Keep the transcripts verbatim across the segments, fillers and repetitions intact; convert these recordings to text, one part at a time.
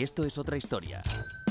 Esto es otra historia.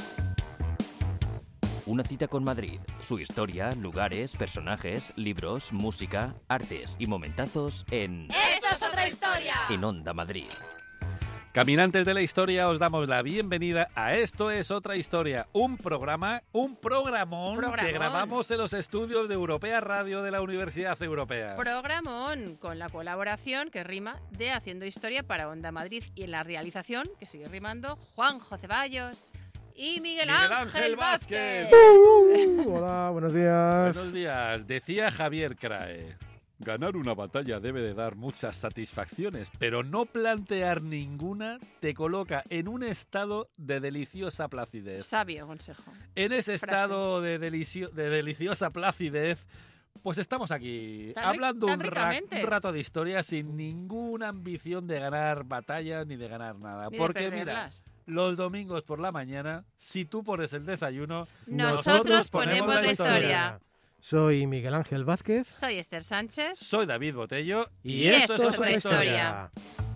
Una cita con Madrid, su historia, lugares, personajes, libros, música, artes y momentazos en... ¡Esto es otra historia! En Onda Madrid. Caminantes de la historia, os damos la bienvenida a Esto es otra historia, un programa, un programón, Programón. que grabamos en los estudios de Europea Radio de la Universidad Europea. Programón, con la colaboración que rima de Haciendo Historia para Onda Madrid y en la realización, que sigue rimando, Juanjo Ceballos y Miguel, Miguel Ángel, Ángel Vázquez. Vázquez. Uh, hola, buenos días. Buenos días. Decía Javier Crae, ganar una batalla debe de dar muchas satisfacciones, pero no plantear ninguna te coloca en un estado de deliciosa placidez. Sabio consejo. En ese Frase. estado de, delicio- de deliciosa placidez, pues estamos aquí Tan ri- hablando tan un, ra- ricamente. un rato de historia sin ninguna ambición de ganar batallas ni de ganar nada. Ni de Porque mira, perderlas. los domingos por la mañana, si tú pones el desayuno, Nosotros ponemos la historia. Soy Miguel Ángel Vázquez. Soy Esther Sánchez. soy David Botello Y esto es otra historia.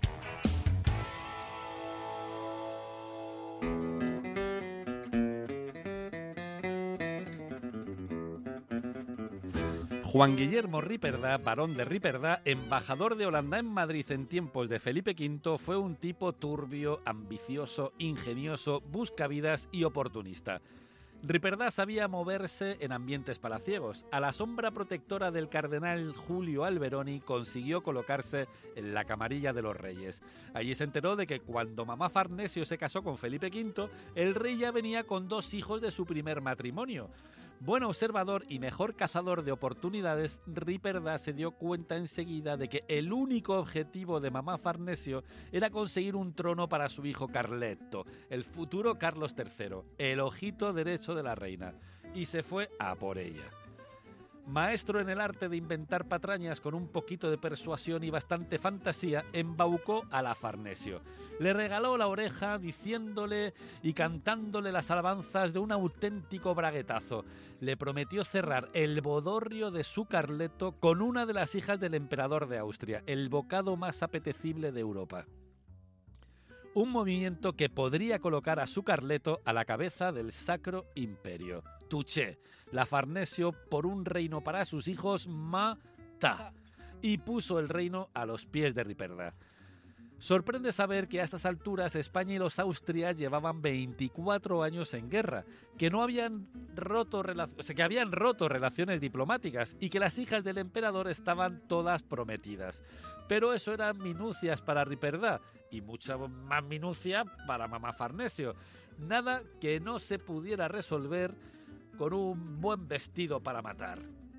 Juan Guillermo Riperdá, barón de Riperdá, embajador de Holanda en Madrid en tiempos de Felipe quinto, fue un tipo turbio, ambicioso, ingenioso, buscavidas y oportunista. Riperdá sabía moverse en ambientes palaciegos. A la sombra protectora del cardenal Julio Alberoni consiguió colocarse en la camarilla de los reyes. Allí se enteró de que cuando mamá Farnesio se casó con Felipe quinto, el rey ya venía con dos hijos de su primer matrimonio. Buen observador y mejor cazador de oportunidades, Riperdá se dio cuenta enseguida de que el único objetivo de mamá Farnesio era conseguir un trono para su hijo Carletto, el futuro Carlos tercero, el ojito derecho de la reina, y se fue a por ella. Maestro en el arte de inventar patrañas con un poquito de persuasión y bastante fantasía, embaucó a la Farnesio. Le regaló la oreja diciéndole y cantándole las alabanzas de un auténtico braguetazo. Le prometió cerrar el bodorrio de su Carleto con una de las hijas del emperador de Austria, el bocado más apetecible de Europa. Un movimiento que podría colocar a su Carleto a la cabeza del Sacro Imperio. Touché, la Farnesio por un reino para sus hijos, mata, y puso el reino a los pies de Riperdá. Sorprende saber que a estas alturas España y los Austrias llevaban veinticuatro años en guerra, que no habían roto rela- o sea, que habían roto relaciones diplomáticas y que las hijas del emperador estaban todas prometidas. Pero eso eran minucias para Riperdá y mucha más minucia para mamá Farnesio. Nada que no se pudiera resolver con un buen vestido para matar.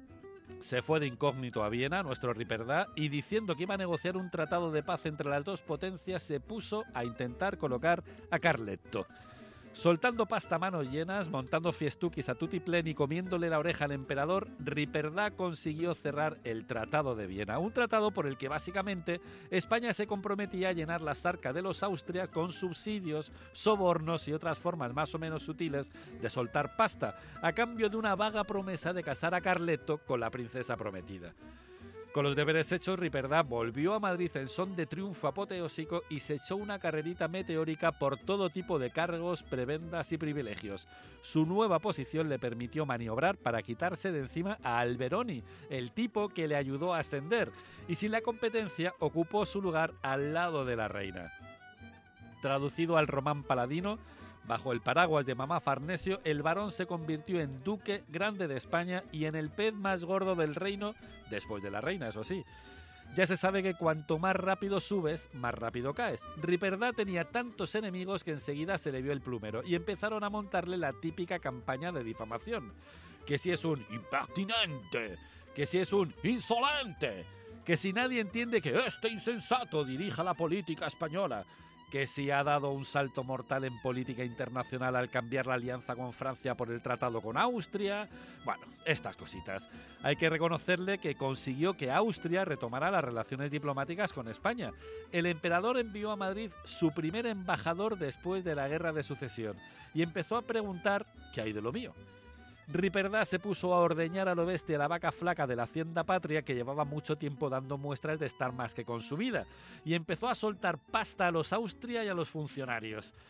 Se fue de incógnito a Viena, nuestro Riperdá, y diciendo que iba a negociar un tratado de paz entre las dos potencias, se puso a intentar colocar a Carletto. Soltando pasta a manos llenas, montando fiestuquis a tutiplén y comiéndole la oreja al emperador, Riperdá consiguió cerrar el Tratado de Viena. Un tratado por el que básicamente España se comprometía a llenar las arcas de los Austrias con subsidios, sobornos y otras formas más o menos sutiles de soltar pasta, a cambio de una vaga promesa de casar a Carletto con la princesa prometida. Con los deberes hechos, Riperdá volvió a Madrid en son de triunfo apoteósico y se echó una carrerita meteórica por todo tipo de cargos, prebendas y privilegios. Su nueva posición le permitió maniobrar para quitarse de encima a Alberoni, el tipo que le ayudó a ascender, y sin la competencia ocupó su lugar al lado de la reina. Traducido al román paladino, bajo el paraguas de mamá Farnesio, el varón se convirtió en duque grande de España y en el pez más gordo del reino, después de la reina, eso sí. Ya se sabe que cuanto más rápido subes, más rápido caes. Riperdá tenía tantos enemigos que enseguida se le vio el plumero y empezaron a montarle la típica campaña de difamación. Que si es un impertinente, que si es un insolente, que si nadie entiende que este insensato dirija la política española, que si ha dado un salto mortal en política internacional al cambiar la alianza con Francia por el tratado con Austria. Bueno, estas cositas. Hay que reconocerle que consiguió que Austria retomara las relaciones diplomáticas con España. El emperador envió a Madrid su primer embajador después de la Guerra de Sucesión y empezó a preguntar ¿qué hay de lo mío? Riperdá se puso a ordeñar a lo bestia la vaca flaca de la hacienda patria, que llevaba mucho tiempo dando muestras de estar más que consumida, y empezó a soltar pasta a los Austria y a los funcionarios.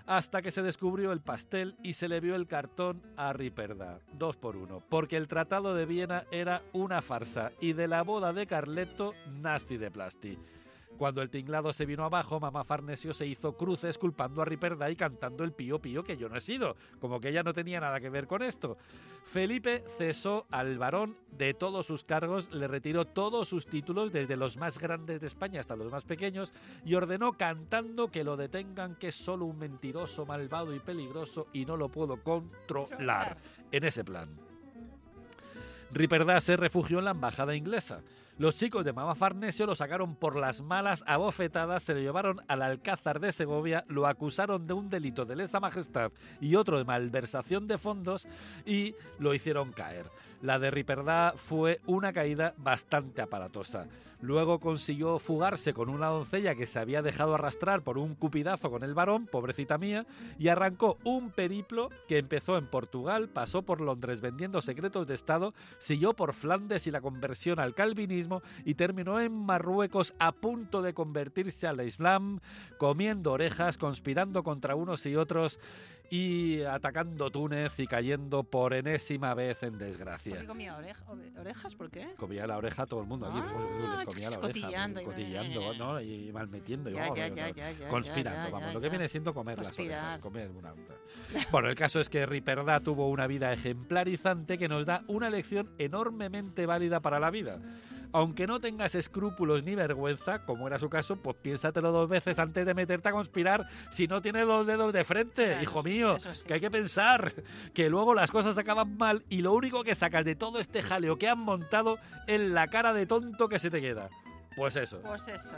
hasta que se descubrió el pastel y se le vio el cartón a Ripperda, dos por uno, porque el Tratado de Viena era una farsa y de la boda de Carletto, nasti de plasti. Cuando el tinglado se vino abajo, mamá Farnesio se hizo cruces culpando a Ripperda y cantando el pío pío que yo no he sido, como que ella no tenía nada que ver con esto. Felipe cesó al varón de todos sus cargos, le retiró todos sus títulos, desde los más grandes de España hasta los más pequeños, y ordenó cantando que lo detengan, que es solo un mentiroso, malvado y peligroso y no lo puedo controlar. En ese plan. Ripperda se refugió en la embajada inglesa. Los chicos de mamá Farnesio lo sacaron por las malas a bofetadas, se lo llevaron al Alcázar de Segovia, lo acusaron de un delito de lesa majestad y otro de malversación de fondos y lo hicieron caer. La de Ripperda fue una caída bastante aparatosa. Luego consiguió fugarse con una doncella que se había dejado arrastrar por un cupidazo con el varón, pobrecita mía, y arrancó un periplo que empezó en Portugal, pasó por Londres vendiendo secretos de Estado, siguió por Flandes y la conversión al calvinismo y terminó en Marruecos a punto de convertirse al Islam, comiendo orejas, conspirando contra unos y otros y atacando Túnez y cayendo por enésima vez en desgracia. ¿Por qué comía oreja, orejas? ¿por qué? Comía la oreja a todo el mundo aquí, Ah, les comía la oreja, cotillando, cotillando, ¿no? Y malmetiendo, y Ya, vamos, ya, no, ya, ya, ya, conspirando, ya, vamos, ya, lo que ya. viene siendo comer Conspirar. las orejas, comer una. Bueno, el caso es que Ripperda tuvo una vida ejemplarizante que nos da una lección enormemente válida para la vida. Aunque no tengas escrúpulos ni vergüenza, como era su caso, pues piénsatelo dos veces antes de meterte a conspirar si no tienes los dedos de frente, Claro, hijo mío, eso sí. que hay que pensar que luego las cosas acaban mal y lo único que sacas de todo este jaleo que han montado es la cara de tonto que se te queda. Pues eso. Pues eso.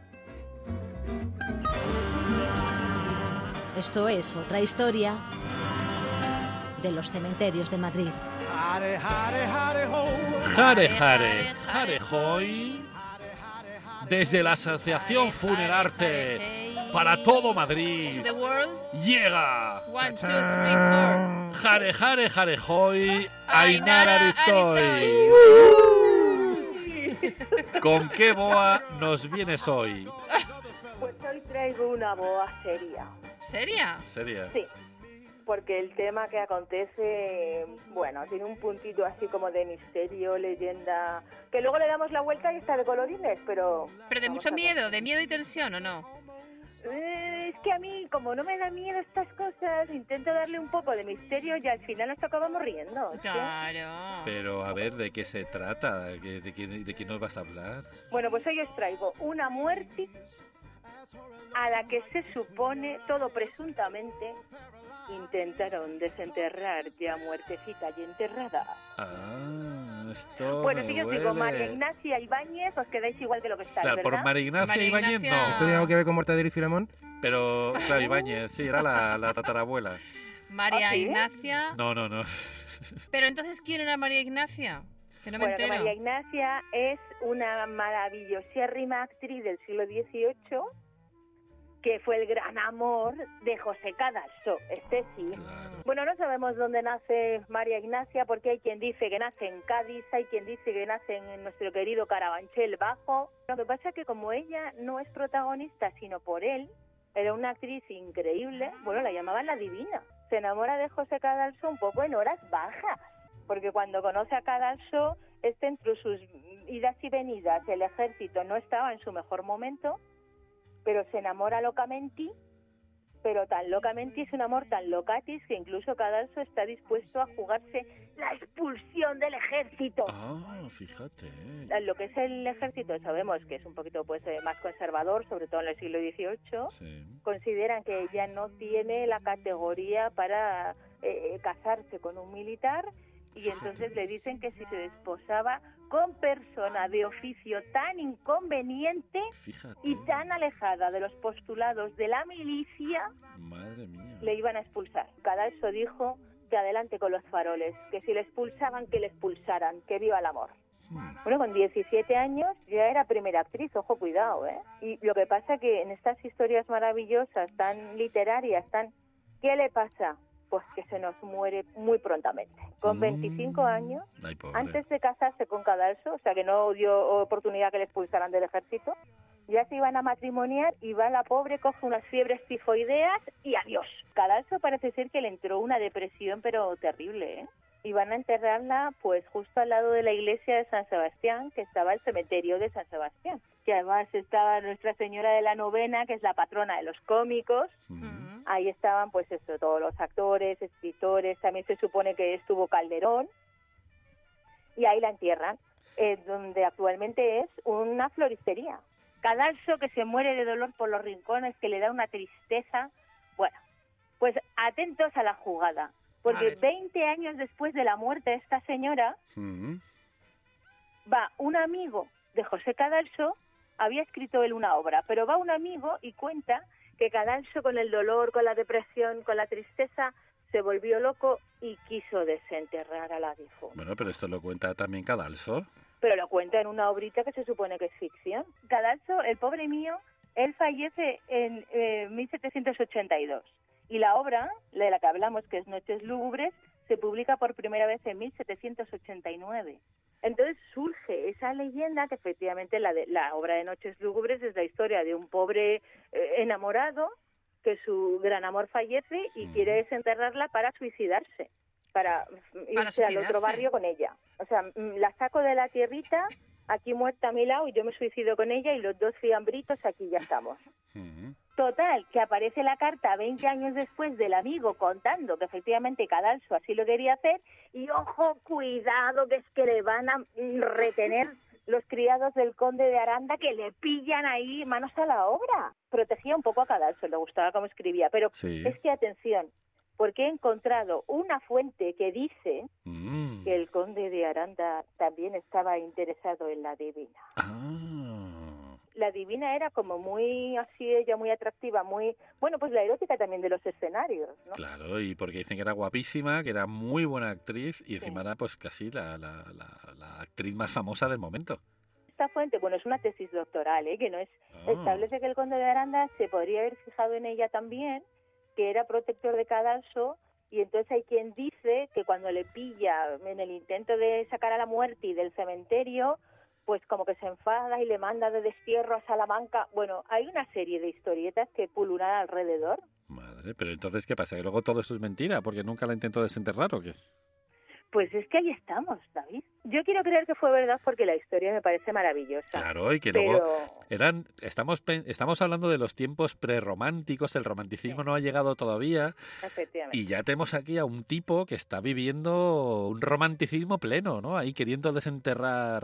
Esto es otra historia de los cementerios de Madrid. Jare, jare, jare, hoy. Desde la Asociación Funerarte para todo Madrid The world. llega One, two, three, four. Jare, jare, jare, hoy Ainara Ainara Aristoy. ¿Con qué boa nos vienes hoy? Pues hoy traigo una boa seria. ¿Seria? ¿Seria? Sí, porque el tema que acontece, bueno, tiene un puntito así como de misterio, leyenda, que luego le damos la vuelta y está de colorines, pero... ¿Pero de vamos mucho a ver. miedo? ¿De miedo y tensión o no? Eh, es que a mí, como no me da miedo estas cosas, intento darle un poco de misterio y al final nos acabamos riendo. ¿sí? Claro. Pero a ver, ¿de qué se trata? ¿De qué, de qué, de qué nos vas a hablar? Bueno, pues hoy os traigo una muerte a la que se supone, todo presuntamente, intentaron desenterrar ya muertecita y enterrada. Ah, esto Bueno, me si yo os huele. digo María Ignacia Ibáñez, os quedáis igual que lo que estáis, Claro, ¿verdad? por María Ignacia María Ibáñez Ignacia- no. ¿Esto tiene algo que ver con Mortadelo y Filemón? Pero, claro, Ibáñez, sí, era la, la tatarabuela. María ¿Ah, sí? Ignacia. No, no, no. Pero entonces, ¿quién era María Ignacia? Que no me Bueno, que entero. María Ignacia es una maravillosérrima actriz del siglo dieciocho que fue el gran amor de José Cadalso, este sí. Claro. Bueno, no sabemos dónde nace María Ignacia, porque hay quien dice que nace en Cádiz, hay quien dice que nace en nuestro querido Carabanchel Bajo. Lo que pasa es que como ella no es protagonista, sino por él, era una actriz increíble, bueno, la llamaban la divina. Se enamora de José Cadalso un poco en horas bajas, porque cuando conoce a Cadalso, este entre sus idas y venidas, el ejército no estaba en su mejor momento, pero se enamora locamente, pero tan locamente, es un amor tan locatis que incluso Cadalso está dispuesto a jugarse la expulsión del ejército. Ah, fíjate. Lo que es el ejército sabemos que es un poquito pues eh, más conservador, sobre todo en el siglo dieciocho. Sí. Consideran que ella no tiene la categoría para eh, casarse con un militar y entonces le dicen que si se desposaba con persona de oficio tan inconveniente Fíjate. y tan alejada de los postulados de la milicia, Madre mía. le iban a expulsar. Cadalso dijo que adelante con los faroles, que si le expulsaban, que le expulsaran, que viva el amor. Hmm. Bueno, con diecisiete años ya era primera actriz, ojo, cuidado, ¿eh? Y lo que pasa que en estas historias maravillosas, tan literarias, tan... ¿Qué le pasa? Pues que se nos muere muy prontamente. Con veinticinco años, Ay, pobre. antes de casarse con Cadalso, o sea que no dio oportunidad que le expulsaran del ejército, Ya se iban a matrimoniar y va la pobre, coge unas fiebres tifoideas y adiós. Cadalso parece ser que le entró una depresión, pero terrible, ¿eh? Y van a enterrarla pues justo al lado de la iglesia de San Sebastián, que estaba el cementerio de San Sebastián. Que además estaba Nuestra Señora de la Novena, que es la patrona de los cómicos. Mm. Ahí estaban pues eso, todos los actores, escritores, también se supone que estuvo Calderón. Y ahí la entierran, eh, donde actualmente es una floristería. Cadalso, que se muere de dolor por los rincones, que le da una tristeza. Bueno, pues atentos a la jugada, porque veinte años después de la muerte de esta señora, Mm. va un amigo de José Cadalso, había escrito él una obra, pero va un amigo y cuenta que Cadalso, con el dolor, con la depresión, con la tristeza, se volvió loco y quiso desenterrar a la difunta. Bueno, pero esto lo cuenta también Cadalso. Pero lo cuenta en una obrita que se supone que es ficción. Cadalso, el pobre mío, él fallece en eh, mil setecientos ochenta y dos. Y la obra, de la que hablamos, que es Noches Lúgubres, se publica por primera vez en mil setecientos ochenta y nueve. Entonces surge esa leyenda que efectivamente la, de, la obra de Noches Lúgubres es la historia de un pobre eh, enamorado que su gran amor fallece y mm. quiere desenterrarla para suicidarse. Para, para irse al otro barrio con ella. O sea, la saco de la tierrita, aquí muerta a mi lado, y yo me suicido con ella, y los dos fiambritos aquí ya estamos. Uh-huh. Total, que aparece la carta veinte años después del amigo contando que efectivamente Cadalso así lo quería hacer, y ojo, cuidado, que es que le van a retener los criados del conde de Aranda, que le pillan ahí manos a la obra. Protegía un poco a Cadalso, le gustaba cómo escribía, pero sí. Es que, atención, porque he encontrado una fuente que dice mm. que el conde de Aranda también estaba interesado en la divina. Ah. La divina era como muy así, ella muy atractiva, muy... Bueno, pues la erótica también de los escenarios, ¿no? Claro, y porque dicen que era guapísima, que era muy buena actriz, y encima sí. era pues casi la, la, la, la actriz más famosa del momento. Esta fuente, bueno, es una tesis doctoral, ¿eh? Que no es... Oh. Establece que el conde de Aranda se podría haber fijado en ella también, que era protector de Cadalso, y entonces hay quien dice que cuando le pilla en el intento de sacar a la muerte del cementerio, pues como que se enfada y le manda de destierro a Salamanca. Bueno, hay una serie de historietas que pululan alrededor. Madre, pero entonces, ¿qué pasa? ¿Que luego todo esto es mentira? ¿Porque nunca la intentó desenterrar o qué? Pues es que ahí estamos, David. Yo quiero creer que fue verdad porque la historia me parece maravillosa. Claro, y que pero... luego eran estamos estamos hablando de los tiempos prerrománticos, el romanticismo sí. no ha llegado todavía. Efectivamente. Y ya tenemos aquí a un tipo que está viviendo un romanticismo pleno, ¿no? Ahí queriendo desenterrar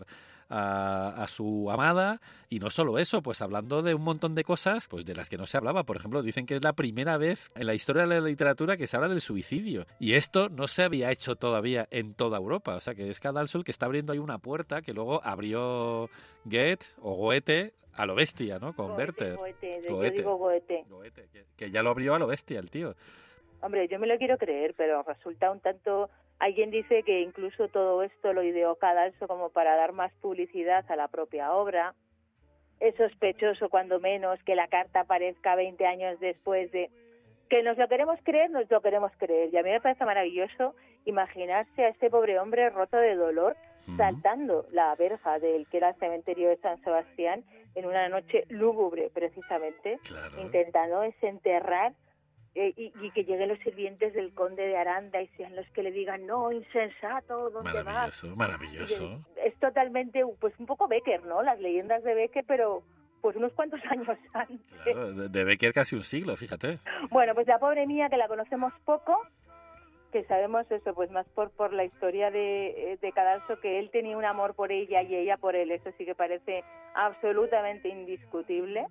a, a su amada, y no solo eso, pues hablando de un montón de cosas pues de las que no se hablaba. Por ejemplo, dicen que es la primera vez en la historia de la literatura que se habla del suicidio, y esto no se había hecho todavía en toda Europa. O sea, que es Cadalso el que está abriendo ahí una puerta que luego abrió Goethe o Goethe a lo bestia, ¿no? Con Werther. Goethe, Goethe, yo digo Goethe. Goethe que, que ya lo abrió a lo bestia el tío. Hombre, yo me lo quiero creer, pero resulta un tanto... Alguien dice que incluso todo esto lo ideó Cadalso como para dar más publicidad a la propia obra. Es sospechoso, cuando menos, que la carta aparezca veinte años después de... Que nos lo queremos creer, nos lo queremos creer. Y a mí me parece maravilloso imaginarse a este pobre hombre roto de dolor uh-huh. saltando la verja del que era el cementerio de San Sebastián en una noche lúgubre, precisamente, claro. intentando desenterrar eh, y, y que lleguen los sirvientes del conde de Aranda y sean los que le digan, no, insensato, ¿dónde vas? Maravilloso, maravilloso. Es, es totalmente, pues un poco Becker, ¿no? Las leyendas de Becker, pero... pues unos cuantos años antes. Claro, de Becker casi un siglo, fíjate. Bueno, pues la pobre mía, que la conocemos poco, que sabemos eso, pues más por por la historia de, de Cadalso, que él tenía un amor por ella y ella por él, eso sí que parece absolutamente indiscutible.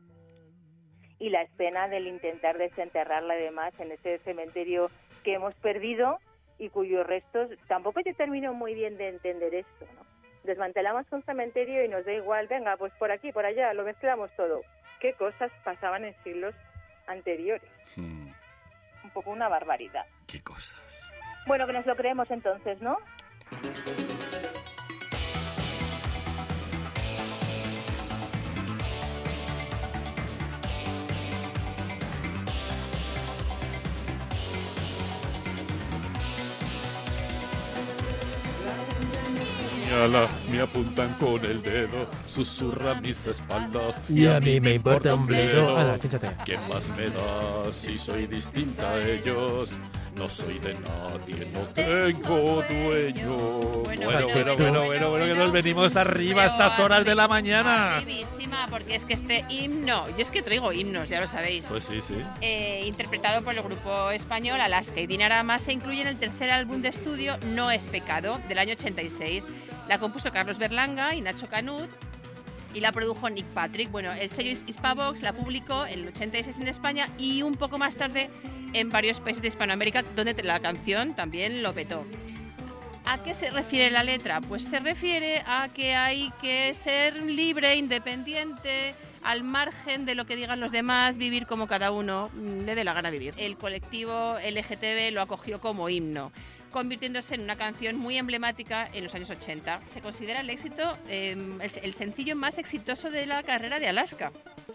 Y la escena del intentar desenterrarla además en ese cementerio que hemos perdido y cuyos restos, tampoco yo termino muy bien de entender esto, ¿no? Desmantelamos un cementerio y nos da igual, venga, pues por aquí, por allá, lo mezclamos todo. ¿Qué cosas pasaban en siglos anteriores? Hmm. Un poco una barbaridad. ¿Qué cosas? Bueno, que nos lo creemos entonces, ¿no? señala, me apuntan con el dedo, susurra mis espaldas. Y a mí me importa un bledo. Ala, chíchate. ¿Quién más me da si soy distinta a ellos? No soy de nadie, no tengo dueño. Bueno, bueno, bueno, bueno, bueno, bueno, que nos venimos arriba a estas horas de la mañana. Arribísima, porque es que este himno, yo es que traigo himnos, ya lo sabéis. Pues sí, sí. Eh, interpretado por el grupo español Alaska y Dinarama, se incluye en el tercer álbum de estudio No es pecado, del año ochenta y seis. La compuso Carlos Berlanga y Nacho Canut y la produjo Nick Patrick. Bueno, el sello Hispavox la publicó en el ochenta y seis en España y un poco más tarde en varios países de Hispanoamérica, donde la canción también lo petó. ¿A qué se refiere la letra? Pues se refiere a que hay que ser libre, independiente, al margen de lo que digan los demás, vivir como cada uno le dé la gana vivir. El colectivo L G T B lo acogió como himno, convirtiéndose en una canción muy emblemática en los años ochenta. Se considera el éxito, eh, el, el sencillo más exitoso de la carrera de Alaska.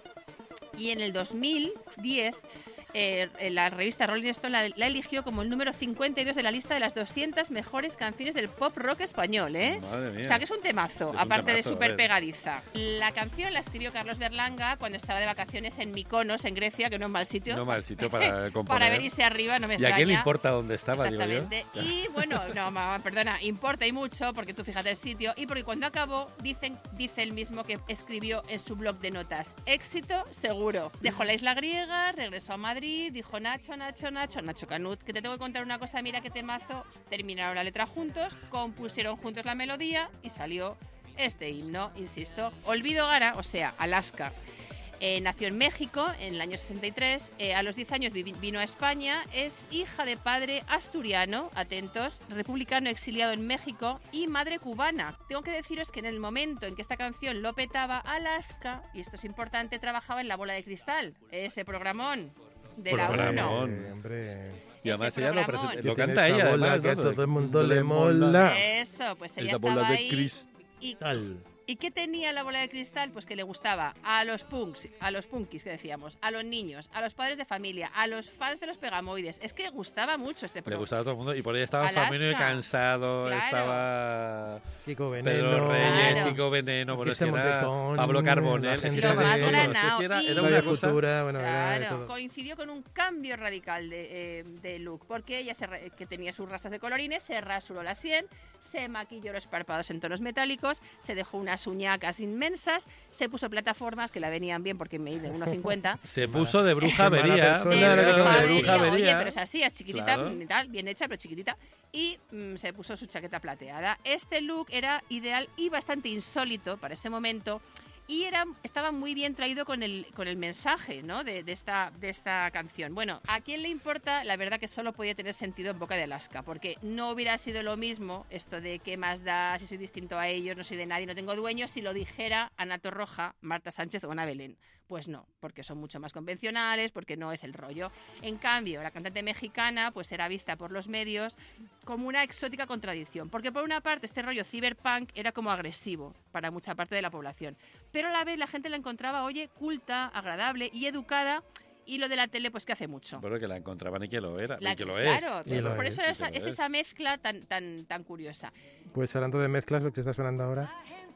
Y en el dos mil diez... Eh, la revista Rolling Stone la, la eligió como el número cincuenta y dos de la lista de las doscientas mejores canciones del pop rock español, ¿eh? Madre mía. O sea, que es un temazo, Es un aparte temazo, de súper a ver. pegadiza. La canción la escribió Carlos Berlanga cuando estaba de vacaciones en Mykonos, en Grecia, que no es mal sitio. No mal sitio para componer. Para venirse arriba, no me ¿Y extraña. a quién le importa dónde estaba, digo yo? Exactamente. Y bueno, no, ma, perdona, importa y mucho, porque tú fíjate el sitio, y porque cuando acabó, dicen, dice el mismo que escribió en su blog de notas, éxito seguro. Dejó la isla griega, regresó a Madrid, dijo Nacho, Nacho, Nacho, Nacho Canut, que te tengo que contar una cosa, mira qué temazo. Terminaron la letra juntos, compusieron juntos la melodía y salió este himno, insisto. Olvido Gara, o sea, Alaska. Eh, nació en México en el año sesenta y tres, eh, a los diez años vi- vino a España, es hija de padre asturiano, atentos, republicano exiliado en México y madre cubana. Tengo que deciros que en el momento en que esta canción lo petaba, Alaska, y esto es importante, trabajaba en La Bola de Cristal, ese programón de la Programón. uno. Eh, hombre. Y además Ese ella lo, programón. presenta- Que lo tiene canta esta ella, bola además, que a ¿no? todo el mundo le mola. Eso, pues ella Es la bola estaba de ahí. cristal. Y, Tal. ¿Y qué tenía la bola de cristal? Pues que le gustaba a los punks, a los punkis que decíamos, a los niños, a los padres de familia, a los fans de los Pegamoides. Es que gustaba mucho este Le programa. gustaba a todo el mundo y por ahí estaba Alaska. Familia Cansado, Claro. estaba Kiko Veneno. Pedro Reyes, Claro. Kiko Veneno, bueno, es que Cristian era Montecón, Pablo Carbonell, la es que gente era Lo más de todo, granado. es que era, Y- era Radio una cosa... Futura, bueno, era de Claro, todo. coincidió con un cambio radical de, eh, de look, porque ella se re- que tenía sus rastas de colorines, se rasuró la sien, se maquilló los párpados en tonos metálicos, se dejó unas uñacas inmensas, se puso plataformas que la venían bien porque me de uno cincuenta. Se puso de bruja Qué mala avería. persona, De claro, claro, bruja de avería. bruja Oye, avería. pero es así, es chiquitita, Claro. mm, tal, bien hecha, pero chiquitita. Y mm, se puso su chaqueta plateada. Este look era ideal y bastante insólito para ese momento. Y era, estaba muy bien traído con el, con el mensaje, ¿no? de, de, esta, de esta canción. Bueno, ¿a quién le importa? La verdad que solo podía tener sentido en boca de Alaska, porque no hubiera sido lo mismo esto de qué más da, si soy distinto a ellos, no soy de nadie, no tengo dueño, si lo dijera Ana Torroja, Marta Sánchez o Ana Belén. Pues no, porque son mucho más convencionales, porque no es el rollo. En cambio, la cantante mexicana pues era vista por los medios como una exótica contradicción, porque por una parte este rollo cyberpunk era como agresivo para mucha parte de la población, pero a la vez la gente la encontraba, oye, culta, agradable y educada, y lo de la tele pues que hace mucho. Bueno, que la encontraban y que lo era, La- y que lo claro, es. Y es- lo por es, eso y esa- que lo es es. esa mezcla tan, tan, tan curiosa. Pues hablando de mezclas, lo que está sonando ahora.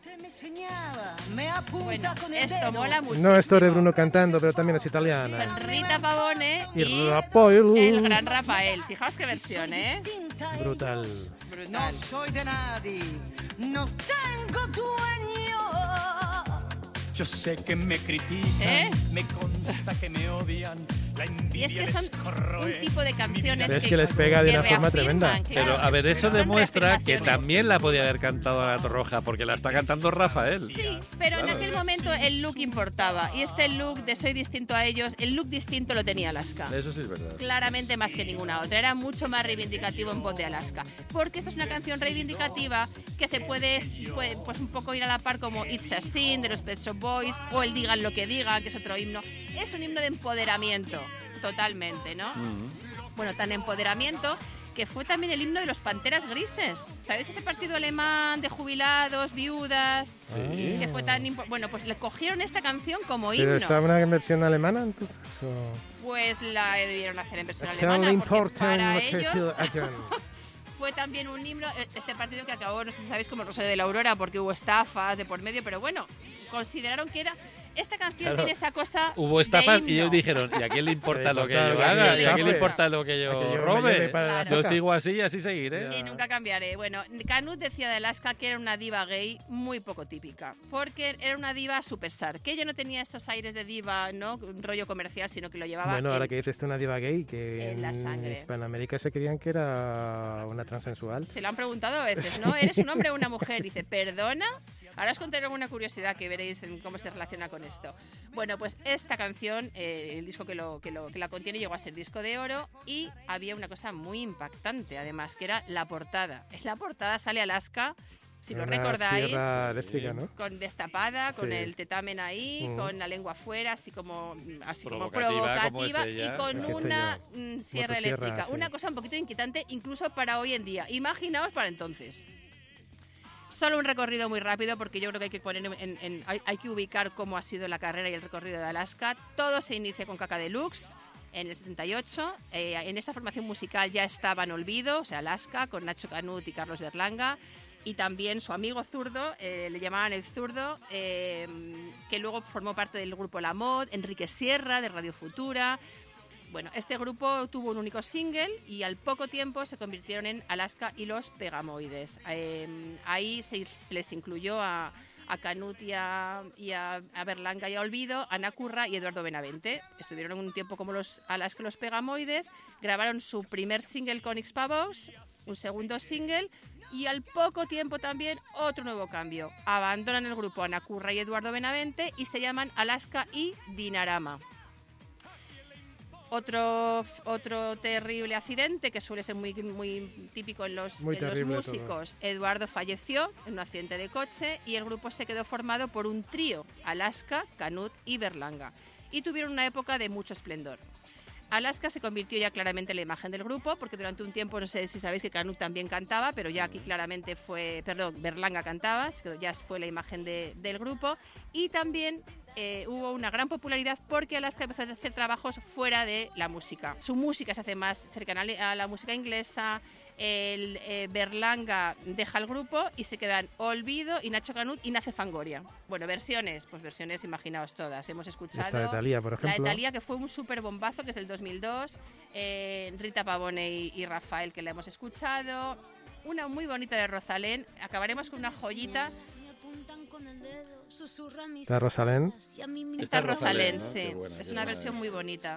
Bueno, esto mola mucho. No es Tore Bruno cantando, pero también es italiana. Son Rita Pavone y, Y Rafael. el gran Rafael. Fijaos qué versión, ¿eh? Brutal. Brutal. soy de nadie, no tengo dueño. Yo sé que me critican, ¿Eh? me consta que me odian, la Y es envidia que son les corroe. un tipo de canciones Ves que, que les pega de que una forma reafirman, tremenda. claro. Pero a ver, eso Son demuestra que reafirmaciones. también la podía haber cantado a la Torroja, porque la está cantando Rafael. Sí, pero en Claro. aquel momento el look importaba. Y este look de soy distinto a ellos, el look distinto lo tenía Alaska. Eso sí es verdad. Claramente más que ninguna otra. Era mucho más reivindicativo en voz de Alaska. Porque esta es una canción reivindicativa que se puede, puede, pues un poco ir a la par como It's a Sin de los Pet Shop Boys o el Digan lo que diga, que es otro himno. Es un himno de empoderamiento, totalmente, ¿no? Mm. Bueno, tan empoderamiento que fue también el himno de los Panteras Grises. ¿Sabéis ese partido alemán de jubilados, viudas? Sí. Que fue tan impo- bueno, pues le cogieron esta canción como Pero himno. está una versión alemana, entonces. o- Pues la debieron hacer en versión Can alemana porque important para what you ellos feel again. fue también un himno, este partido que acabó, no sé si sabéis, como Rosario de la Aurora, porque hubo estafas de por medio, pero bueno, consideraron que era... Esta canción Claro. tiene esa cosa Hubo estafas de y ellos himno. dijeron, ¿y a quién le importa Le lo que importa yo lo que haga? yo ¿Y a quién le estafe? importa lo que A que yo yo me lleve robe? para la Yo saca. sigo así y así seguiré. Y nunca cambiaré. Bueno, Canut decía de Alaska que era una diva gay muy poco típica, porque era una diva a su pesar, que ella no tenía esos aires de diva, ¿no? Un rollo comercial, sino que lo llevaba Bueno, en- ahora que dices tú una diva gay, que en la en sangre. Hispanoamérica se creían que era una transensual. Se lo han preguntado a veces, ¿no? ¿Eres un hombre o una mujer? Dice, ¿perdona? Ahora os contaré alguna curiosidad que veréis en cómo se relaciona con esto. Bueno, pues esta canción, eh, el disco que, lo, que, lo, que la contiene, llegó a ser disco de oro y había una cosa muy impactante, además, que era la portada. En la portada sale Alaska, si lo Una recordáis, sierra eléctrica, ¿no? con destapada, con Sí. el tetamen ahí, Mm. con la lengua afuera, así como así como Provocativa, como es provocativa ella. y con Aquí estoy una yo. mm, sierra Motosierra, eléctrica. sí. Una cosa un poquito inquietante incluso para hoy en día. Imaginaos para entonces. Solo un recorrido muy rápido porque yo creo que hay que poner en, en- hay, hay que ubicar cómo ha sido la carrera y el recorrido de Alaska. Todo se inicia con Caca Deluxe en el setenta y ocho. Eh, en esa formación musical ya estaban Olvido, o sea, Alaska, con Nacho Canut y Carlos Berlanga. Y también su amigo zurdo, eh, le llamaban el zurdo, eh, que luego formó parte del grupo La Mod, Enrique Sierra, de Radio Futura. Bueno, este grupo tuvo un único single y al poco tiempo se convirtieron en Alaska y los Pegamoides. Eh, ahí se, se les incluyó a, a Canut y, a, y a, a Berlanga y a Olvido, Ana Curra y Eduardo Benavente. Estuvieron un tiempo como los Alaska y los Pegamoides, grabaron su primer single con X-Pavos, un segundo single y al poco tiempo también otro nuevo cambio. Abandonan el grupo Ana Curra y Eduardo Benavente y se llaman Alaska y Dinarama. Otro, otro terrible accidente que suele ser muy, muy típico en los, Muy en los terrible músicos. Eduardo falleció en un accidente de coche y el grupo se quedó formado por un trío, Alaska, Canut y Berlanga. Y tuvieron una época de mucho esplendor. Alaska se convirtió ya claramente en la imagen del grupo, porque durante un tiempo, no sé si sabéis que Canut también cantaba, pero ya aquí claramente fue, perdón, Berlanga cantaba, ya fue la imagen de, del grupo. Y también eh, hubo una gran popularidad porque Alaska empezó a hacer trabajos fuera de la música. Su música se hace más cercana a la música inglesa. El eh, Berlanga deja el grupo y se quedan Olvido y Nacho Canut y nace Fangoria. Bueno, versiones, pues versiones, imaginaos todas. Hemos escuchado Esta de Thalía, por la ejemplo. de Thalía, que fue un súper bombazo, que es del dos mil dos, eh, Rita Pavone y, y Rafael, que la hemos escuchado, una muy bonita de Rosalén. Acabaremos con una joyita. Está Rosalén. Está Rosalén, ¿no? sí. Qué buena, Es qué una buena versión es. muy bonita.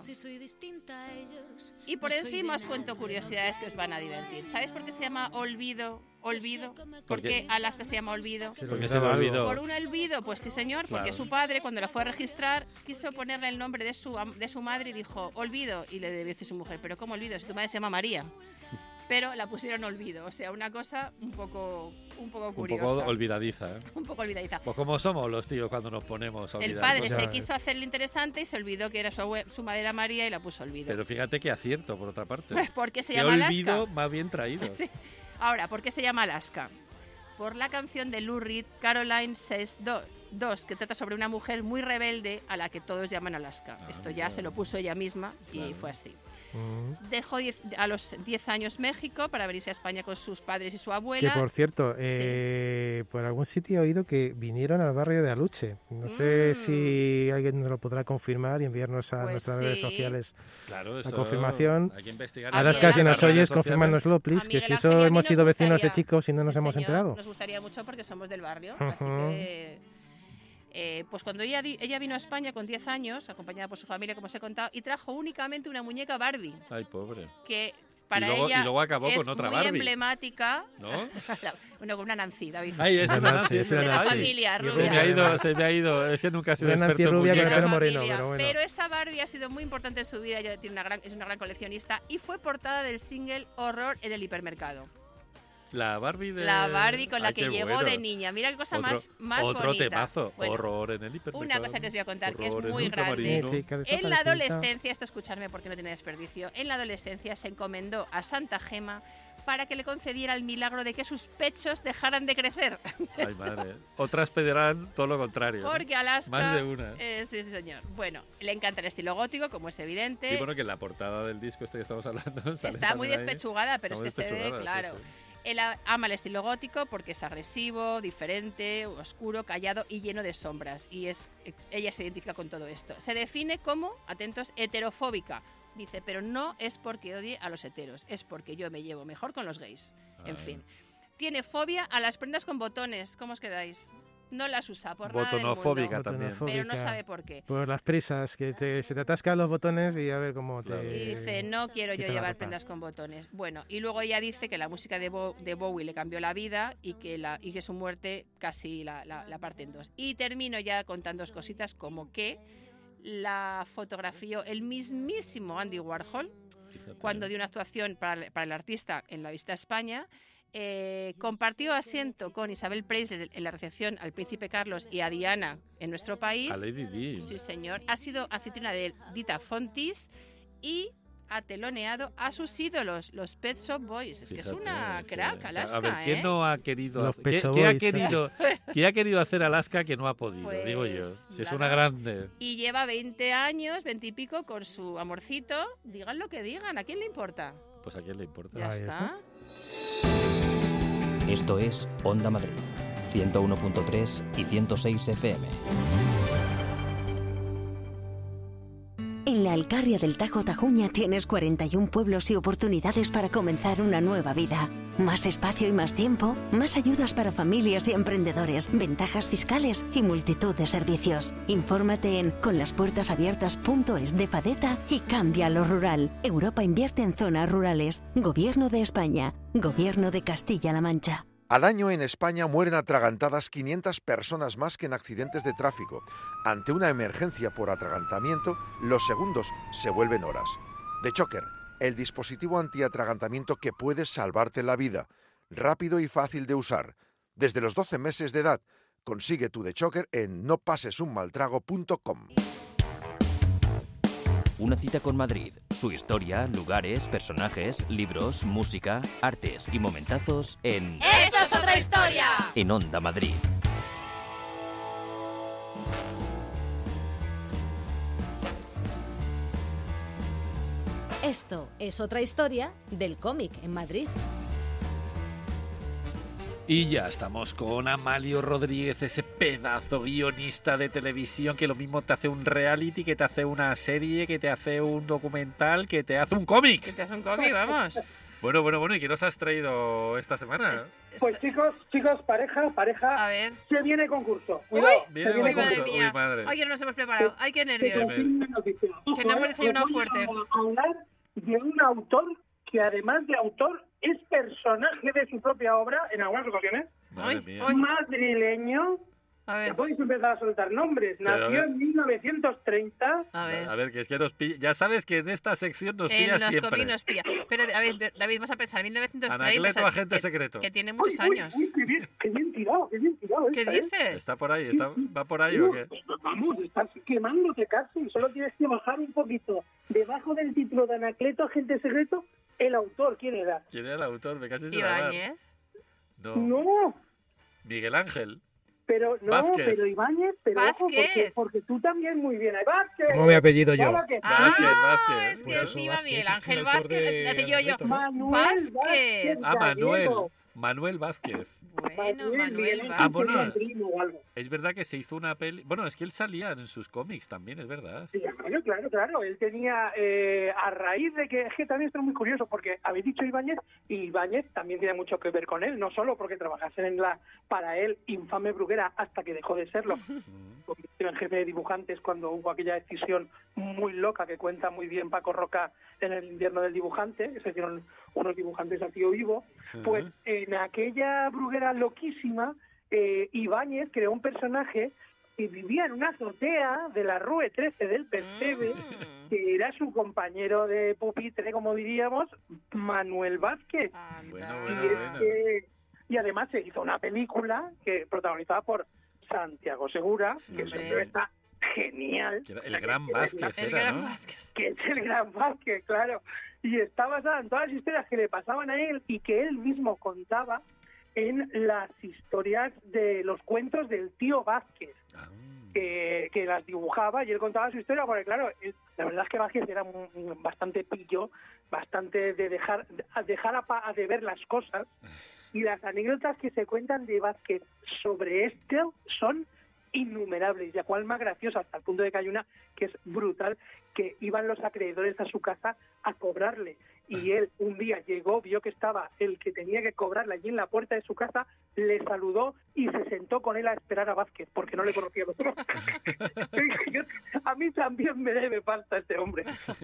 Y por encima os cuento curiosidades que os van a divertir. ¿Sabéis por qué se llama Olvido? Olvido. ¿Por ¿Por qué? qué Alaska se llama Olvido? Se le Porque se le olvidaba algo. olvidó. Por un olvido, pues sí señor, porque Claro. su padre cuando la fue a registrar quiso ponerle el nombre de su, am- de su madre y dijo Olvido, y le dice su mujer, pero ¿cómo Olvido? Si tu madre se llama María. Pero la pusieron Olvido, o sea, una cosa un poco, un poco Un curiosa. poco olvidadiza. ¿eh? Un poco olvidadiza. Pues como somos los tíos cuando nos ponemos a El olvidar padre cosas. se Ya, quiso hacerle interesante y se olvidó que era su, abue- su madre era María y la puso Olvido. Pero fíjate qué acierto, por otra parte. Pues, ¿por qué se Qué llama olvido Alaska? más bien traído. Sí. Ahora, ¿por qué se llama Alaska? Por la canción de Lou Reed, Caroline Says Do- dos, que trata sobre una mujer muy rebelde a la que todos llaman Alaska. Ah, Esto ya claro. se lo puso ella misma y Claro. fue así. Mm. Dejó diez- a los diez años México para venirse a España con sus padres y su Que abuela. por cierto, eh, por algún sitio he oído que vinieron al barrio de Aluche. No sé Mm. si alguien nos lo podrá confirmar y enviarnos a Pues nuestras redes sí. sociales. Claro, esto confirmación. Hay que investigar. A mí Alaska, el si nos Ángel- oyes, redes sociales. confírmanoslo, A please, mí que el si Ángel y eso a mí hemos nos sido vecinos de gustaría- chicos y no nos Sí, hemos señor, enterado. Nos gustaría mucho porque somos del barrio. Ujú. Así que. eh, pues cuando ella, di- ella vino a España con diez años, acompañada por su familia, como os he contado, y trajo únicamente una muñeca Barbie, Ay, pobre. que para y, luego, ella y luego acabó es con otra muy Barbie. emblemática. ¿No? Bueno, con una Nancy, David. Ay, es Una una Nancy, Nancy, es una de de la Nancy. familia, Y rubia. Se me ha ido, se me ha ido. Es que nunca he sido Una Nancy experto en rubia con el muñecas. pelo La moreno, familia. pero bueno. Pero esa Barbie ha sido muy importante en su vida, ella tiene una gran, es una gran coleccionista y fue portada del single Horror en el hipermercado. La Barbie de... La Barbie con la Ay, que qué llegó bueno. de niña. Mira qué cosa Otro- más, más Otro bonita. temazo. Bueno, Horror en el hipermercado. una cosa que os voy a contar que es Horror en muy ultramarino. grande. Eh, chica de En sopa la de tinta. adolescencia, esto escucharme porque no tiene desperdicio, en la adolescencia se encomendó a Santa Gema para que le concediera el milagro de que sus pechos dejaran de crecer. Ay, madre. Otras pedirán todo lo contrario. ¿no? Porque Alaska... Más de una. Eh, sí, sí, señor. Bueno, le encanta el estilo gótico, como es evidente. Sí, bueno, que en la portada del disco este que estamos hablando... sale Está muy también ahí. despechugada, pero Está es que muy se ve, despechugada, claro. sí, sí. Él a- ama el estilo gótico porque es agresivo, diferente, oscuro, callado y lleno de sombras. Y es ella se identifica con todo esto. Se define como, atentos, heterofóbica. Dice, pero no es porque odie a los heteros, es porque yo me llevo mejor con los gays. En Ay. fin. Tiene fobia a las prendas con botones. ¿Cómo os quedáis? No las usa por nada del Botonofóbica mundo. también. Pero no Botonofóbica. sabe por qué. Por las prisas, que te, se te atascan los botones y a ver cómo te... Claro. Y dice, no quiero yo quita la llevar ropa. prendas con botones. Bueno, y luego ella dice que la música de, Bo- de Bowie le cambió la vida y que, la, y que su muerte casi la, la, la parte en dos. Y termino ya contando dos cositas como que la fotografió el mismísimo Andy Warhol Fíjate. cuando dio una actuación para, el- para el artista en la Vista España. Eh, compartió asiento con Isabel Preisler en la recepción al Príncipe Carlos y a Diana en nuestro país. A Lady Di. Sí, señor. Ha sido anfitriona de Dita Fontis y ha teloneado a sus ídolos, los Pet Shop Boys. Es que es Fíjate, una es que- crack, Alaska, A ver, ¿quién ¿eh? no ha querido Los hacer- Pet ¿qué, Shop qué ha Boys, ¿eh? querido, qué ha querido hacer Alaska que no ha podido? Pues, digo yo. Si es la una verdad- grande. Y lleva veinte años, veinte y pico, con su amorcito. Digan lo que digan, ¿a quién le importa? Pues a quién le importa. Ya Ahí está. está. Esto es Onda Madrid, ciento uno punto tres y ciento seis F M. En la Alcarria del Tajo Tajuña tienes cuarenta y un pueblos y oportunidades para comenzar una nueva vida. Más espacio y más tiempo, más ayudas para familias y emprendedores, ventajas fiscales y multitud de servicios. Infórmate en conlaspuertasabiertas punto es de Fadeta y cambia lo rural. Europa invierte en zonas rurales. Gobierno de España. Gobierno de Castilla-La Mancha. Al año en España mueren atragantadas quinientas personas más que en accidentes de tráfico. Ante una emergencia por atragantamiento, los segundos se vuelven horas. The Choker, el dispositivo antiatragantamiento que puede salvarte la vida. Rápido y fácil de usar. Desde los doce meses de edad, consigue tu The Choker en no pases un mal trago punto com. Una cita con Madrid, su historia, lugares, personajes, libros, música, artes y momentazos en ¡Esto es otra historia! En Onda Madrid. Esto es otra historia del cómic en Madrid. Y ya estamos con Amalio Rodríguez, ese pedazo guionista de televisión que lo mismo te hace un reality, que te hace una serie, que te hace un documental, que te hace un Que cómic. te hace un cómic, vamos. Bueno, bueno, bueno, ¿y qué nos has traído esta semana? Pues chicos, chicos, pareja, pareja, A ver. se viene concurso. Cuidado, Viene se viene Uy, madre concurso. concurso. mía. Uy, madre. Ay, que no nos hemos preparado. Ay, qué Se nervios. confirma noticia. Que no hemos Ojo, eh, desayunado os voy fuerte. a hablar de un autor que además de autor es personaje de su propia obra en algunas ocasiones. Madre Ay, mía. ay. Madrileño. A Ya ver, podéis empezar a soltar nombres. Pero, a Nació ver. en mil novecientos treinta. a ver. A ver, que es que nos pilla. Ya sabes que en esta sección nos Eh, pilla nos siempre. comí, nos pilla. Pero, a ver, David, vamos a pensar, mil novecientos treinta. Anacleto, o sea, agente que, secreto. que tiene muchos Uy, uy, años. uy, qué bien, qué bien tirado, qué bien tirado. ¿Qué esta, ¿eh? dices? Está por ahí, está, ¿va por ahí o qué? Vamos, estás quemándote casi. Solo tienes que bajar un poquito. Debajo del título de Anacleto, agente secreto, el autor, ¿quién era? ¿Quién era el autor? Me casi se la dar. Ibáñez. No. No, Miguel Ángel. pero no, Vázquez. pero Ibáñez, pero ojo, porque, Vázquez. porque tú también muy bien. ¡Vázquez! ¿Cómo me apellido yo? Claro que- Ah, Vázquez, Vázquez. es que Pues eso, encima Vázquez, Miguel es el Ángel autor Vázquez. de Ya te digo yo. Anacleto. Manuel Vázquez. Vázquez. Ah, Manuel. Gallego. Manuel Vázquez. Bueno, Miguel Manuel Ángel Ah, Vázquez. bueno. fue primo o algo. Es verdad que se hizo una peli. Bueno, es que él salía en sus cómics también, es verdad. Sí, claro, claro, claro. Él tenía, eh, a raíz de que, es que también esto es muy curioso, porque habéis dicho Ibáñez, y Ibáñez también tiene mucho que ver con él, no solo porque trabajase en la, para él, infame Bruguera, hasta que dejó de serlo, convirtió en jefe de dibujantes cuando hubo aquella decisión muy loca que cuenta muy bien Paco Roca en El invierno del dibujante, que se hicieron unos dibujantes a tío vivo. Pues en aquella Bruguera loquísima, eh, Ibáñez creó un personaje que vivía en una azotea de la Rue trece del Percebe, Mm. que era su compañero de pupitre, como diríamos, Manuel Vázquez. Anda. Bueno, Y, bueno, es bueno. que- y además se hizo una película que protagonizada por Santiago Segura, que Hombre. siempre está genial. Que era el gran Vázquez El era, gran ¿no? Vázquez. Que es el gran Vázquez, claro. y está basada en todas las historias que le pasaban a él y que él mismo contaba en las historias de los cuentos del tío Vázquez, que, que las dibujaba y él contaba su historia, porque claro, la verdad es que Vázquez era un, un bastante pillo, bastante de dejar, de dejar a, a de ver las cosas, y las anécdotas que se cuentan de Vázquez sobre este son innumerables, y a cual más graciosa, hasta el punto de que hay una que es brutal, que iban los acreedores a su casa a cobrarle, y él un día llegó, vio que estaba el que tenía que cobrarle allí en la puerta de su casa, le saludó y se sentó con él a esperar a Vázquez, porque no le conocía a los otros. Yo, a mí también me debe pasta este hombre.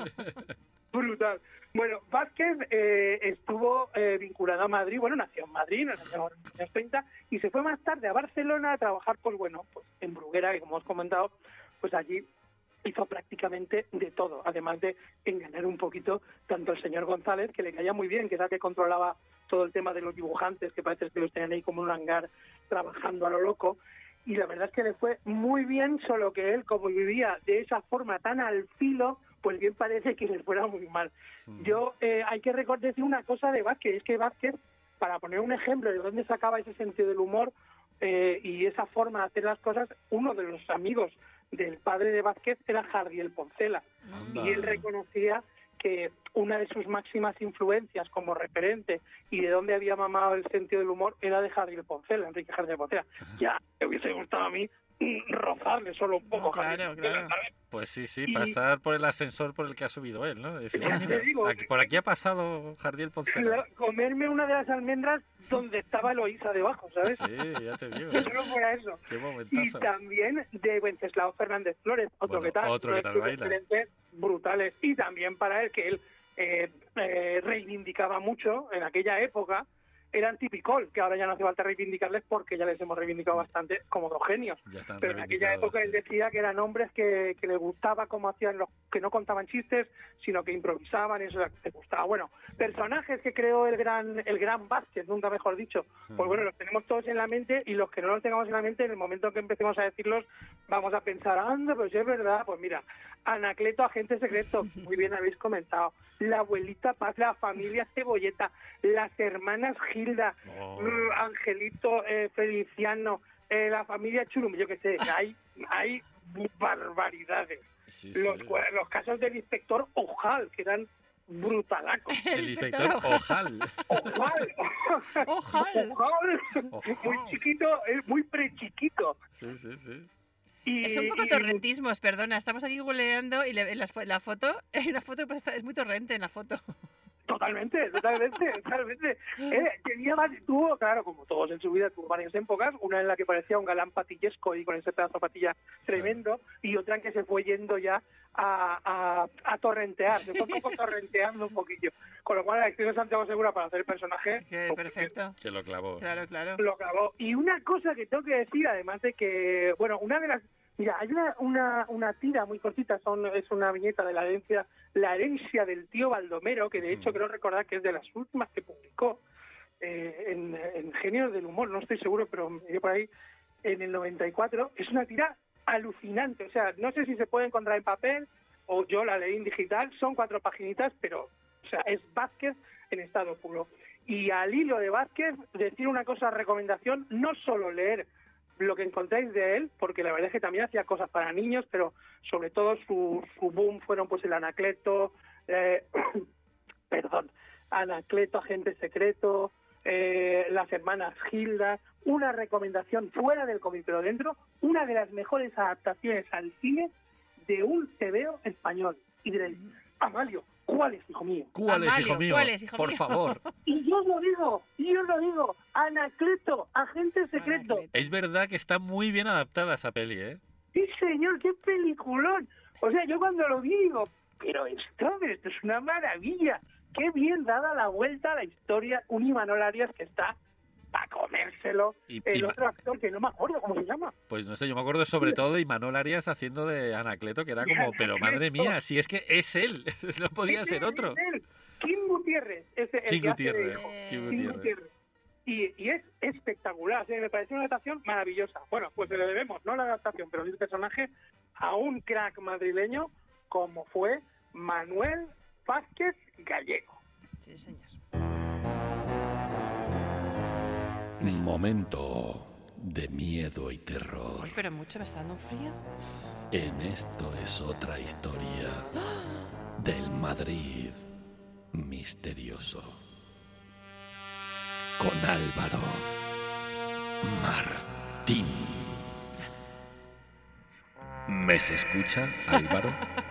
Brutal. Bueno, Vázquez eh, estuvo eh, vinculado a Madrid, bueno, nació en Madrid, nació en los años treinta, y se fue más tarde a Barcelona a trabajar, pues bueno, pues en Bruguera, que como os he comentado, pues allí hizo prácticamente de todo, además de engañar un poquito tanto al señor González, que le caía muy bien, que era el que controlaba todo el tema de los dibujantes, que parece que los tenían ahí como en un hangar trabajando a lo loco, y la verdad es que le fue muy bien, solo que él, como vivía de esa forma tan al filo, pues bien parece que le fuera muy mal. Mm. Yo, eh, hay que recordar decir una cosa de Vázquez, es que Vázquez, para poner un ejemplo de dónde sacaba ese sentido del humor eh, y esa forma de hacer las cosas, uno de los amigos del padre de Vázquez era Jardiel Poncela, y él reconocía que una de sus máximas influencias como referente y de dónde había mamado el sentido del humor era de Jardiel Poncela, Enrique Jardiel Poncela. Ya me hubiese gustado a mí rozarle solo un poco. No, claro, claro. Pues sí, sí, y pasar por el ascensor por el que ha subido él, ¿no? Decir, ya mira, digo, aquí, por aquí ha pasado Jardiel Poncela. Comerme una de las almendras donde estaba Eloísa debajo, ¿sabes? Sí, ya te digo. Solo fuera eso. Qué momentazo. Y también de Wenceslao Fernández Flores, otro bueno, que tal. Otro que tal baila. Brutales. Y también para él, que él eh, eh, reivindicaba mucho en aquella época, era antipicol, que ahora ya no hace falta reivindicarles porque ya les hemos reivindicado bastante como dos genios. Pero en aquella época sí. Él decía que eran hombres que, que les gustaba cómo hacían los que no contaban chistes, sino que improvisaban, y eso les gustaba. Bueno, personajes que creó el gran el gran Vázquez, nunca mejor dicho, pues bueno, los tenemos todos en la mente, y los que no los tengamos en la mente, en el momento que empecemos a decirlos, vamos a pensar, anda, pues es verdad, pues mira, Anacleto, agente secreto, muy bien habéis comentado, la abuelita Paz, la familia Cebolleta, las hermanas Gilda, oh. Angelito, eh, Feliciano, eh, la familia Churum, yo qué sé, hay, hay barbaridades. Sí, los, sí. los casos del inspector Ojal, que eran brutalacos. El inspector Ojal. Ojal. Ojal. Ojal. Muy chiquito, muy prechiquito. Sí, sí, sí. Y, es un poco y, torrentismos, perdona, estamos aquí googleando y le, en la, la foto, hay una foto que es muy torrente en la foto. Totalmente, totalmente, totalmente. Eh, tenía más, tuvo, claro, como todos en su vida, tuvo varias épocas, una en la que parecía un galán patillesco y con ese pedazo de patilla tremendo, y otra en que se fue yendo ya a, a, a torrentear, se fue un poco torrenteando un poquillo. Con lo cual la actriz de Santiago Segura para hacer el personaje... Que perfecto. Que lo clavó. Claro, claro. Lo clavó. Y una cosa que tengo que decir, además de que, bueno, una de las... Mira, hay una, una, una tira muy cortita, son, es una viñeta de la herencia, la herencia del tío Baldomero, que de hecho creo recordar que es de las últimas que publicó eh, en, en Genios del Humor, no estoy seguro, pero me dio por ahí, en el noventa y cuatro. Es una tira alucinante, o sea, no sé si se puede encontrar en papel o yo la leí en digital, son cuatro paginitas, pero, o sea, es Vázquez en estado puro. Y al hilo de Vázquez, decir una cosa, recomendación, no solo leer lo que encontráis de él, porque la verdad es que también hacía cosas para niños, pero sobre todo su, su boom fueron pues el Anacleto, eh, perdón, Anacleto, agente secreto, eh, las hermanas Gilda, una recomendación fuera del cómic, pero dentro, una de las mejores adaptaciones al cine de un tebeo español. Y diréis, Amalio, ¿cuál es, hijo mío? ¿Cuál es, hijo mío? ¿Cuál es, hijo Por mío? favor. Y yo os lo digo, y yo os lo digo, Anacleto, agente secreto. Anacleto. Es verdad que está muy bien adaptada esa peli, ¿eh? Sí, señor, qué peliculón. O sea, yo cuando lo vi digo, pero esto, esto es una maravilla. Qué bien dada la vuelta a la historia. Un Imanol Arias que está para comérselo. Y, el y, otro actor que no me acuerdo cómo se llama. Pues no sé, yo me acuerdo sobre todo de Imanol Arias haciendo de Anacleto, que era como, pero madre mía, si es que es él, no podía es ser él, otro. Es él. Kim Gutiérrez. Ese, el Kim que Gutiérrez. hace de, Kim Kim Gutiérrez. Gutiérrez. Y, y es espectacular, o sea, me pareció una adaptación maravillosa. Bueno, pues se le debemos, no la adaptación, pero el personaje a un crack madrileño como fue Manuel Vázquez Gallego. Sí, señor. Momento de miedo y terror. Uy, pero mucho, me está dando un frío. En Esto es otra historia del Madrid misterioso. Con Álvaro Martín. ¿Me se escucha, Álvaro?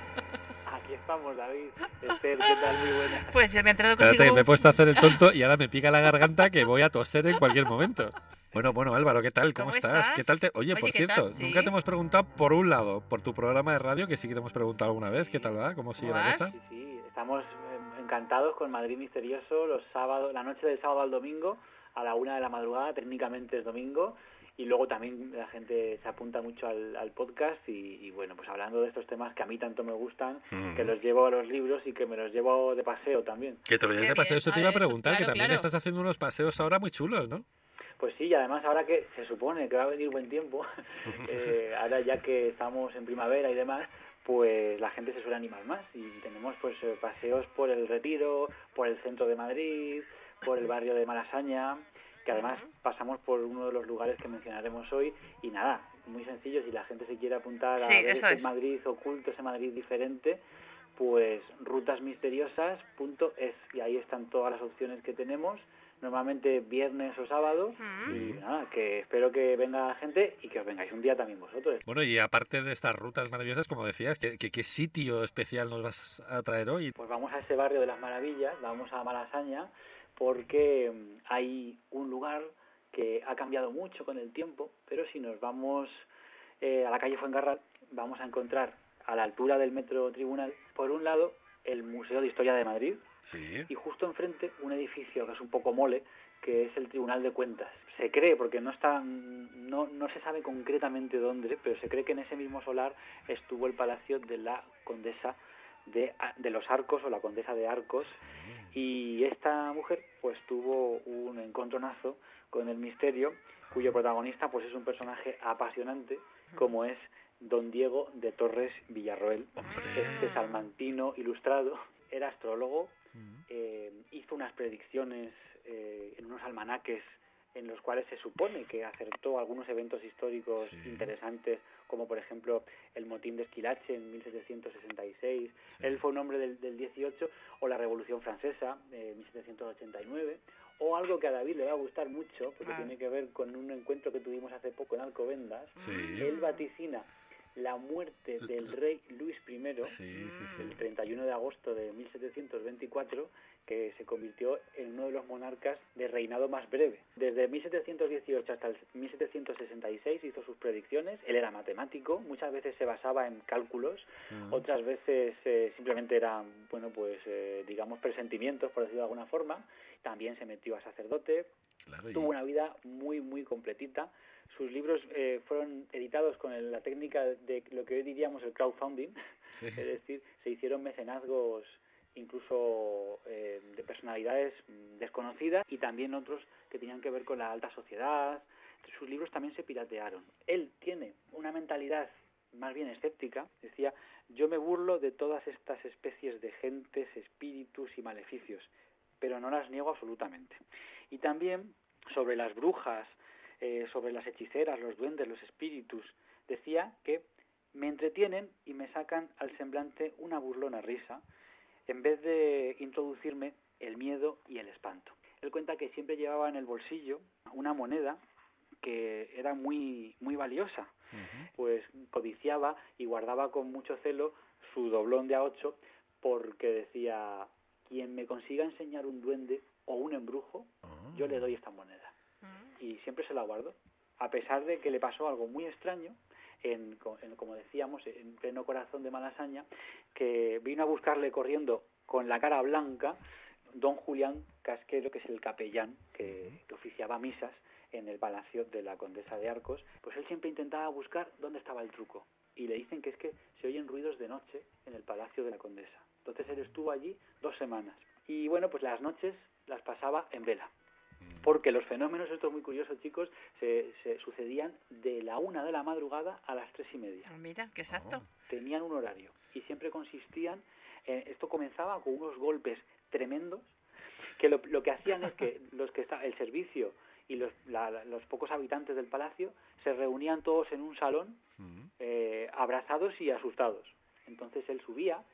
Aquí estamos, David. Esther, ¿qué tal? Muy buena. Pues ya me ha entrado Espérate, consigo. que me he puesto a hacer el tonto y ahora me pica la garganta que voy a toser en cualquier momento. Bueno, bueno, Álvaro, ¿qué tal? ¿Cómo, ¿Cómo estás? estás? ¿Qué tal te... Oye, Oye, por ¿qué cierto, tal? ¿Sí? nunca te hemos preguntado, por un lado, por tu programa de radio, que sí que te hemos preguntado alguna vez, ¿qué tal va? ¿Cómo sigue ¿Cómo la vas? cosa? Sí, sí, estamos eh, encantados con Madrid Misterioso los sábados, la noche del sábado al domingo, a la una de la madrugada, técnicamente es domingo, y luego también la gente se apunta mucho al, al podcast y, y bueno, pues hablando de estos temas que a mí tanto me gustan, Mm. que los llevo a los libros y que me los llevo de paseo también. Que te lo lleves Qué de paseo, bien. esto te Ah, iba a eso, preguntar, claro, que también claro. estás haciendo unos paseos ahora muy chulos, ¿no? Pues sí, y además ahora que se supone que va a venir buen tiempo, eh, ahora ya que estamos en primavera y demás, pues la gente se suele animar más y tenemos pues eh, paseos por el Retiro, por el centro de Madrid, por el barrio de Malasaña, que además pasamos por uno de los lugares que mencionaremos hoy y nada, muy sencillo, si la gente se quiere apuntar a Sí, ver eso ese es. Madrid oculto, ese Madrid diferente, pues rutas misteriosas punto es y ahí están todas las opciones que tenemos, normalmente viernes o sábado, y nada, que espero que venga gente y que os vengáis un día también vosotros. Bueno, y aparte de estas rutas maravillosas, como decías, ¿qué, qué, qué sitio especial nos vas a traer hoy? Pues vamos a ese barrio de las maravillas, vamos a Malasaña, porque mm, hay un lugar que ha cambiado mucho con el tiempo, pero si nos vamos eh, a la calle Fuencarral, vamos a encontrar a la altura del Metro Tribunal, por un lado, el Museo de Historia de Madrid, Sí. y justo enfrente un edificio que es un poco mole, que es el Tribunal de Cuentas. Se cree, porque no está, no, no se sabe concretamente dónde, pero se cree que en ese mismo solar estuvo el palacio de la condesa de, de los Arcos o la condesa de Arcos, y esta mujer pues tuvo un encontronazo con el misterio, cuyo protagonista pues es un personaje apasionante como es don Diego de Torres Villarroel. Este salmantino ilustrado era astrólogo, eh, hizo unas predicciones eh, en unos almanaques en los cuales se supone que acertó algunos eventos históricos sí. interesantes, como por ejemplo el motín de Esquilache en mil setecientos sesenta y seis, sí. Él fue un hombre del, del dieciocho, o la Revolución Francesa de mil setecientos ochenta y nueve, o algo que a David le va a gustar mucho, porque ah. tiene que ver con un encuentro que tuvimos hace poco en Alcobendas. Sí. Él vaticina la muerte del rey Luis primero, sí, sí, sí. el treinta y uno de agosto de mil setecientos veinticuatro, que se convirtió en uno de los monarcas de reinado más breve. Desde mil setecientos dieciocho hasta el mil setecientos sesenta y seis hizo sus predicciones. Él era matemático, muchas veces se basaba en cálculos, uh-huh. otras veces eh, simplemente eran, bueno, pues eh, digamos presentimientos, por decirlo de alguna forma. También se metió a sacerdote, claro, y... tuvo una vida muy, muy completita. Sus libros eh, fueron editados con el, la técnica de lo que hoy diríamos el crowdfunding, sí. Es decir, se hicieron mecenazgos incluso eh, de personalidades desconocidas y también otros que tenían que ver con la alta sociedad. Sus libros también se piratearon. Él tiene una mentalidad más bien escéptica, decía, yo me burlo de todas estas especies de gentes, espíritus y maleficios, pero no las niego absolutamente. Y también sobre las brujas, eh, sobre las hechiceras, los duendes, los espíritus, decía que me entretienen y me sacan al semblante una burlona risa, en vez de introducirme el miedo y el espanto. Él cuenta que siempre llevaba en el bolsillo una moneda que era muy, muy valiosa, uh-huh. pues codiciaba y guardaba con mucho celo su doblón de a ocho, porque decía, quien me consiga enseñar un duende o un embrujo, uh-huh. yo le doy esta moneda. Uh-huh. Y siempre se la guardó, a pesar de que le pasó algo muy extraño, En, en, como decíamos, en pleno corazón de Malasaña, que vino a buscarle corriendo con la cara blanca don Julián Casquero, que es el capellán que, que oficiaba misas en el palacio de la condesa de Arcos. Pues él siempre intentaba buscar dónde estaba el truco, y le dicen que es que se oyen ruidos de noche en el palacio de la condesa. Entonces él estuvo allí dos semanas, y bueno, pues las noches las pasaba en vela. Porque los fenómenos, esto es muy curioso, chicos, se, se sucedían de la una de la madrugada a las tres y media. Mira, qué exacto. Tenían un horario y siempre consistían Eh, esto comenzaba con unos golpes tremendos, que lo, lo que hacían es que los que está, el servicio y los, la, los pocos habitantes del palacio se reunían todos en un salón, eh, abrazados y asustados. Entonces él subía,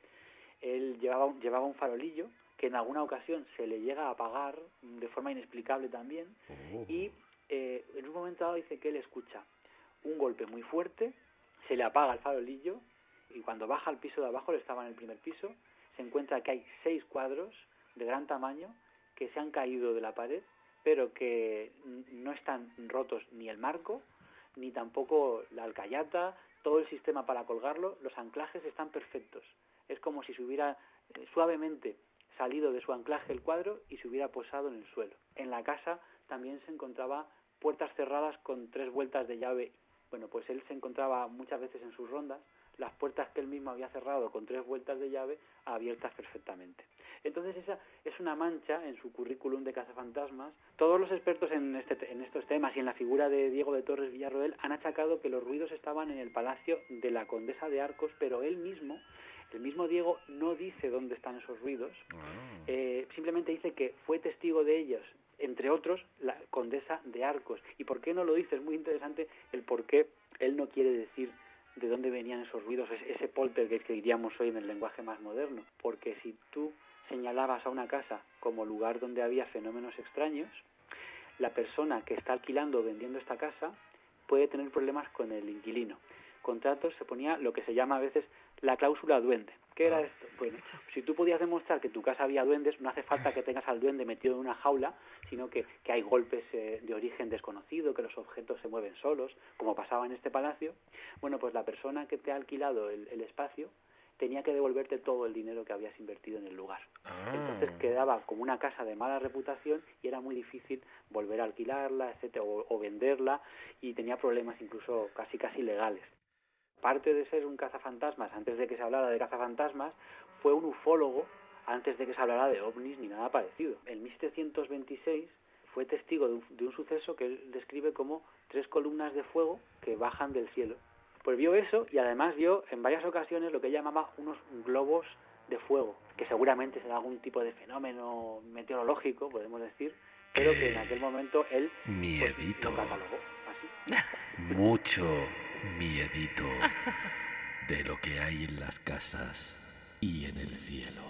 él llevaba, llevaba un farolillo que en alguna ocasión se le llega a apagar de forma inexplicable también, oh. y eh, en un momento dado dice que él escucha un golpe muy fuerte, se le apaga el farolillo, y cuando baja al piso de abajo, él estaba en el primer piso, se encuentra que hay seis cuadros de gran tamaño que se han caído de la pared, pero que no están rotos ni el marco, ni tampoco la alcayata, todo el sistema para colgarlo, los anclajes están perfectos. Es como si se hubiera eh, suavemente salido de su anclaje el cuadro y se hubiera posado en el suelo. En la casa también se encontraba puertas cerradas con tres vueltas de llave. Bueno, pues él se encontraba muchas veces en sus rondas las puertas que él mismo había cerrado con tres vueltas de llave abiertas perfectamente. Entonces esa es una mancha en su currículum de cazafantasmas. Todos los expertos en, este, en estos temas y en la figura de Diego de Torres Villarroel han achacado que los ruidos estaban en el palacio de la condesa de Arcos, pero él mismo, el mismo Diego, no dice dónde están esos ruidos. Eh, simplemente dice que fue testigo de ellos, entre otros, la condesa de Arcos. ¿Y por qué no lo dice? Es muy interesante el por qué él no quiere decir de dónde venían esos ruidos, ese poltergeist que diríamos hoy en el lenguaje más moderno. Porque si tú señalabas a una casa como lugar donde había fenómenos extraños, la persona que está alquilando o vendiendo esta casa puede tener problemas con el inquilino. Contratos se ponía lo que se llama a veces la cláusula duende. ¿Qué era esto? Bueno, si tú podías demostrar que en tu casa había duendes, no hace falta que tengas al duende metido en una jaula, sino que, que hay golpes eh, de origen desconocido, que los objetos se mueven solos, como pasaba en este palacio. Bueno, pues la persona que te ha alquilado el, el espacio tenía que devolverte todo el dinero que habías invertido en el lugar. Ah. Entonces quedaba como una casa de mala reputación y era muy difícil volver a alquilarla, etcétera, o, o venderla, y tenía problemas incluso casi casi legales. Parte de ser un cazafantasmas, antes de que se hablara de cazafantasmas, fue un ufólogo antes de que se hablara de ovnis ni nada parecido. En mil setecientos veintiséis fue testigo de un, de un suceso que él describe como tres columnas de fuego que bajan del cielo. Pues vio eso y además vio en varias ocasiones lo que llamaba unos globos de fuego, que seguramente será algún tipo de fenómeno meteorológico, podemos decir, pero que en aquel momento él pues, lo catalogó así. Mucho miedito de lo que hay en las casas y en el cielo.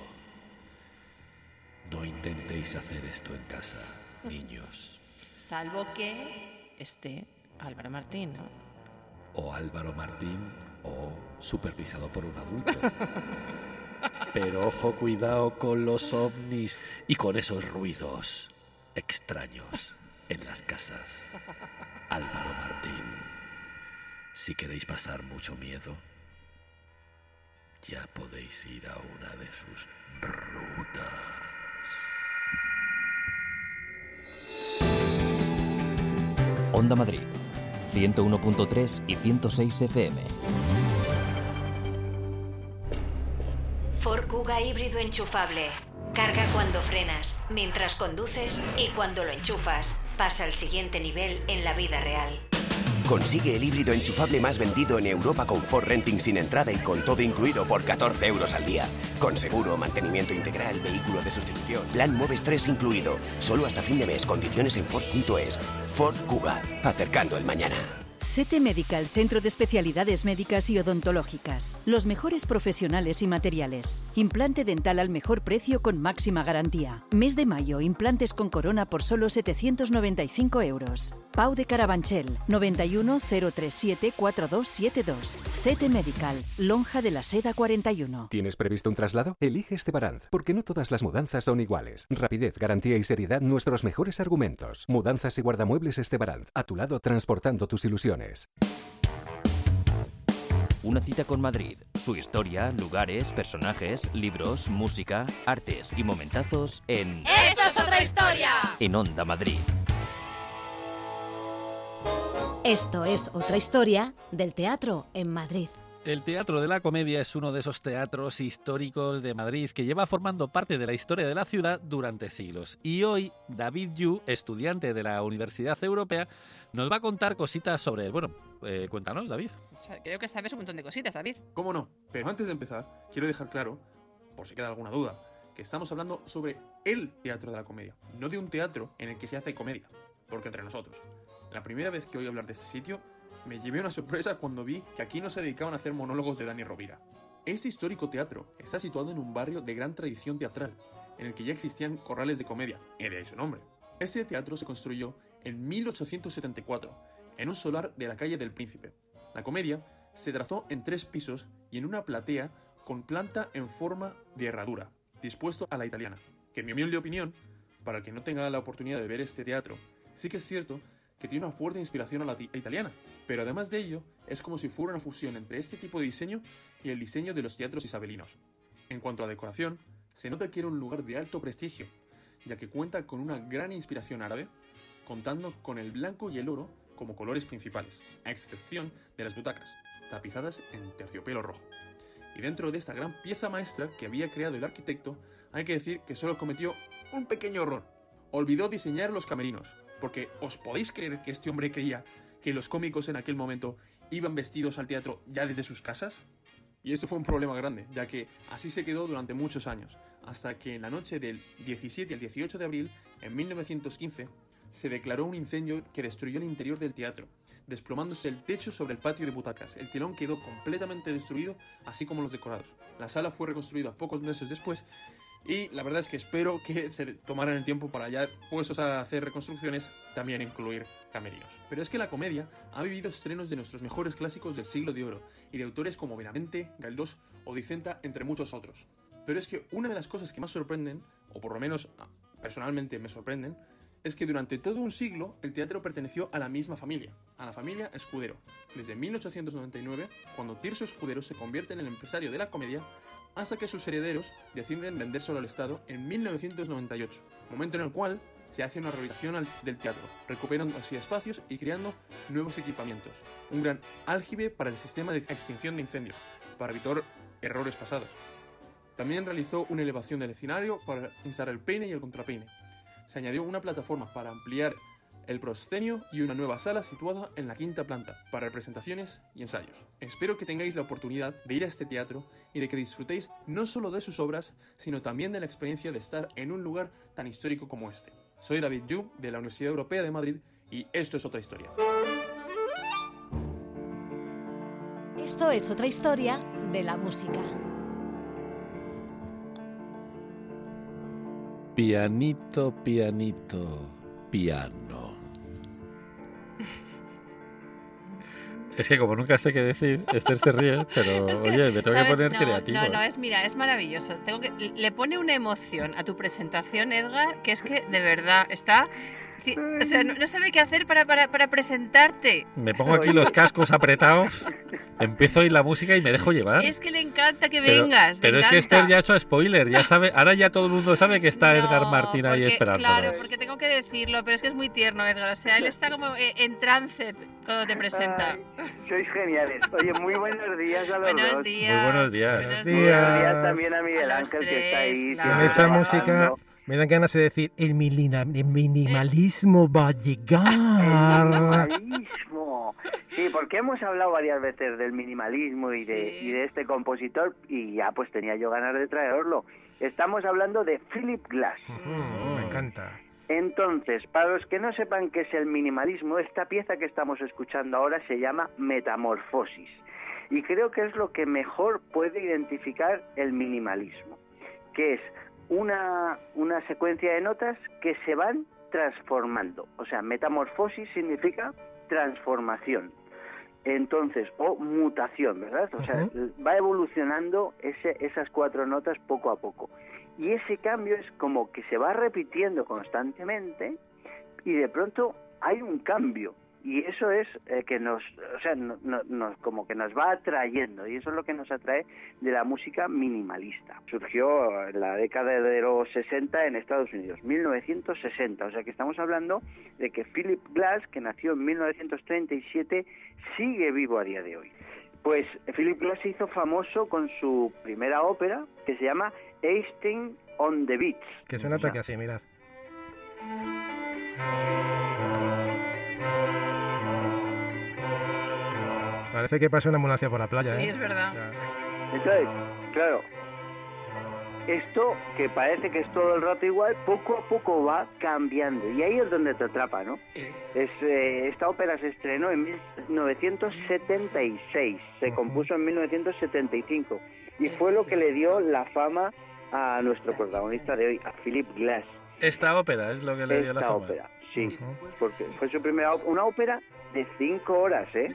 No intentéis hacer esto en casa, niños. Salvo que esté Álvaro Martín, ¿no? O Álvaro Martín o supervisado por un adulto. Pero ojo, cuidado con los ovnis y con esos ruidos extraños en las casas. Álvaro Martín. Si queréis pasar mucho miedo, ya podéis ir a una de sus rutas. Onda Madrid, ciento uno punto tres y ciento seis F M. Ford Kuga híbrido enchufable. Carga cuando frenas, mientras conduces y cuando lo enchufas. Pasa al siguiente nivel en la vida real. Consigue el híbrido enchufable más vendido en Europa con Ford Renting sin entrada y con todo incluido por catorce euros al día. Con seguro, mantenimiento integral, vehículo de sustitución, plan Moves tres incluido. Solo hasta fin de mes. Condiciones en Ford punto es. Ford Kuga. Acercando el mañana. C T Medical, Centro de Especialidades Médicas y Odontológicas. Los mejores profesionales y materiales. Implante dental al mejor precio con máxima garantía. Mes de mayo, implantes con corona por solo setecientos noventa y cinco euros. Pau de Carabanchel, noventa y uno, cero treinta y siete, cuarenta y dos setenta y dos. C T Medical, Lonja de la Seda cuarenta y uno. ¿Tienes previsto un traslado? Elige Estebaranz, porque no todas las mudanzas son iguales. Rapidez, garantía y seriedad, nuestros mejores argumentos. Mudanzas y guardamuebles Estebaranz, a tu lado transportando tus ilusiones. Una cita con Madrid, su historia, lugares, personajes, libros, música, artes y momentazos en... ¡Esto es otra historia! En Onda Madrid. Esto es otra historia del teatro en Madrid. El Teatro de la Comedia es uno de esos teatros históricos de Madrid que lleva formando parte de la historia de la ciudad durante siglos. Y hoy, David Yu, estudiante de la Universidad Europea, nos va a contar cositas sobre él. Bueno, eh, cuéntanos, David. Creo que sabes un montón de cositas, David. ¿Cómo no? Pero antes de empezar, quiero dejar claro por si queda alguna duda, que estamos hablando sobre el teatro de la comedia, no de un teatro en el que se hace comedia, porque entre nosotros, la primera vez que oí hablar de este sitio, me llevé una sorpresa cuando vi que aquí no se dedicaban a hacer monólogos de Dani Rovira. Este histórico teatro está situado en un barrio de gran tradición teatral, en el que ya existían corrales de comedia, y de ahí su nombre. Este teatro se construyó en mil ochocientos setenta y cuatro, en un solar de la calle del Príncipe. La comedia se trazó en tres pisos y en una platea con planta en forma de herradura, dispuesto a la italiana, que en mi humilde opinión, para el que no tenga la oportunidad de ver este teatro, sí que es cierto que tiene una fuerte inspiración a la italiana, pero además de ello, es como si fuera una fusión entre este tipo de diseño y el diseño de los teatros isabelinos. En cuanto a decoración, se nota que era un lugar de alto prestigio, ya que cuenta con una gran inspiración árabe, contando con el blanco y el oro como colores principales, a excepción de las butacas, tapizadas en terciopelo rojo. Y dentro de esta gran pieza maestra que había creado el arquitecto, hay que decir que solo cometió un pequeño error. Olvidó diseñar los camerinos, porque ¿os podéis creer que este hombre creía que los cómicos en aquel momento iban vestidos al teatro ya desde sus casas? Y esto fue un problema grande, ya que así se quedó durante muchos años, hasta que en la noche del diecisiete al dieciocho de abril, en mil novecientos quince, se declaró un incendio que destruyó el interior del teatro, desplomándose el techo sobre el patio de butacas. El telón quedó completamente destruido, así como los decorados. La sala fue reconstruida pocos meses después y la verdad es que espero que se tomaran el tiempo para ya, puestos a hacer reconstrucciones, también incluir camerinos. Pero es que la comedia ha vivido estrenos de nuestros mejores clásicos del siglo de oro y de autores como Benavente, Galdós o Dicenta, entre muchos otros. Pero es que una de las cosas que más sorprenden, o por lo menos personalmente me sorprenden, es que durante todo un siglo el teatro perteneció a la misma familia, a la familia Escudero. Desde mil ochocientos noventa y nueve, cuando Tirso Escudero se convierte en el empresario de la comedia, hasta que sus herederos deciden vendérselo al Estado en mil novecientos noventa y ocho, momento en el cual se hace una rehabilitación del teatro, recuperando así espacios y creando nuevos equipamientos. Un gran áljibe para el sistema de extinción de incendios, para evitar errores pasados. También realizó una elevación del escenario para instalar el peine y el contrapeine. Se añadió una plataforma para ampliar el proscenio y una nueva sala situada en la quinta planta para representaciones y ensayos. Espero que tengáis la oportunidad de ir a este teatro y de que disfrutéis no solo de sus obras, sino también de la experiencia de estar en un lugar tan histórico como este. Soy David Yu, de la Universidad Europea de Madrid, y esto es Otra Historia. Esto es Otra Historia de la música. Pianito, pianito, piano. Es que como nunca sé qué decir, Esther se ríe, pero es que, oye, me tengo ¿sabes? que poner no, creativo. No, no, es mira, es maravilloso. Tengo que, le pone una emoción a tu presentación, Edgar, que es que de verdad está... O sea, no, no sabe qué hacer para, para, para presentarte. Me pongo aquí los cascos apretados, empiezo a oír la música y me dejo llevar. Es que le encanta que pero, vengas. Pero es encanta. que Esther ya ha hecho spoiler, ya sabe, ahora ya todo el mundo sabe que está no, Edgar Martín ahí esperando. Claro, porque tengo que decirlo, pero es que es muy tierno, Edgar. O sea, él está como en trance cuando te presenta. Ay, sois geniales. Oye, muy buenos días a los buenos dos. Días. Muy buenos días. Buenos días. Buenos días también a Miguel a Ángel, tres, que está ahí. claro. Con esta música me dan ganas de decir, el, milina, el minimalismo va a llegar. El minimalismo. Sí, porque hemos hablado varias veces del minimalismo y de, sí. y de este compositor, y ya pues tenía yo ganas de traerlo. Estamos hablando de Philip Glass. Uh-huh, me encanta. Entonces, para los que no sepan qué es el minimalismo, esta pieza que estamos escuchando ahora se llama Metamorfosis. Y creo que es lo que mejor puede identificar el minimalismo, que es una, una secuencia de notas que se van transformando. O sea, metamorfosis significa transformación. Entonces, o mutación, ¿verdad? O sea, uh-huh. va evolucionando ese, esas cuatro notas poco a poco. Y ese cambio es como que se va repitiendo constantemente y de pronto hay un cambio. Y eso es eh, que nos, o sea, no, no, nos, como que nos va atrayendo, y eso es lo que nos atrae de la música minimalista. Surgió en la década de los sesenta en Estados Unidos, mil novecientos sesenta, o sea que estamos hablando de que Philip Glass, que nació en mil novecientos treinta y siete, sigue vivo a día de hoy. Pues Philip Glass se hizo famoso con su primera ópera, que se llama Hastings on the Beach. Que suena ataque así, mirad. Parece que pasa una ambulancia por la playa, sí, ¿eh? Sí, es verdad. Entonces, claro, esto, que parece que es todo el rato igual, poco a poco va cambiando. Y ahí es donde te atrapa, ¿no? Es, eh, esta ópera se estrenó en mil novecientos setenta y seis, se compuso en mil novecientos setenta y cinco. Y fue lo que le dio la fama a nuestro protagonista de hoy, a Philip Glass. Esta ópera es lo que le dio la Esta fama. ópera, sí. Porque fue su primera ópera, una ópera de cinco horas, ¿eh?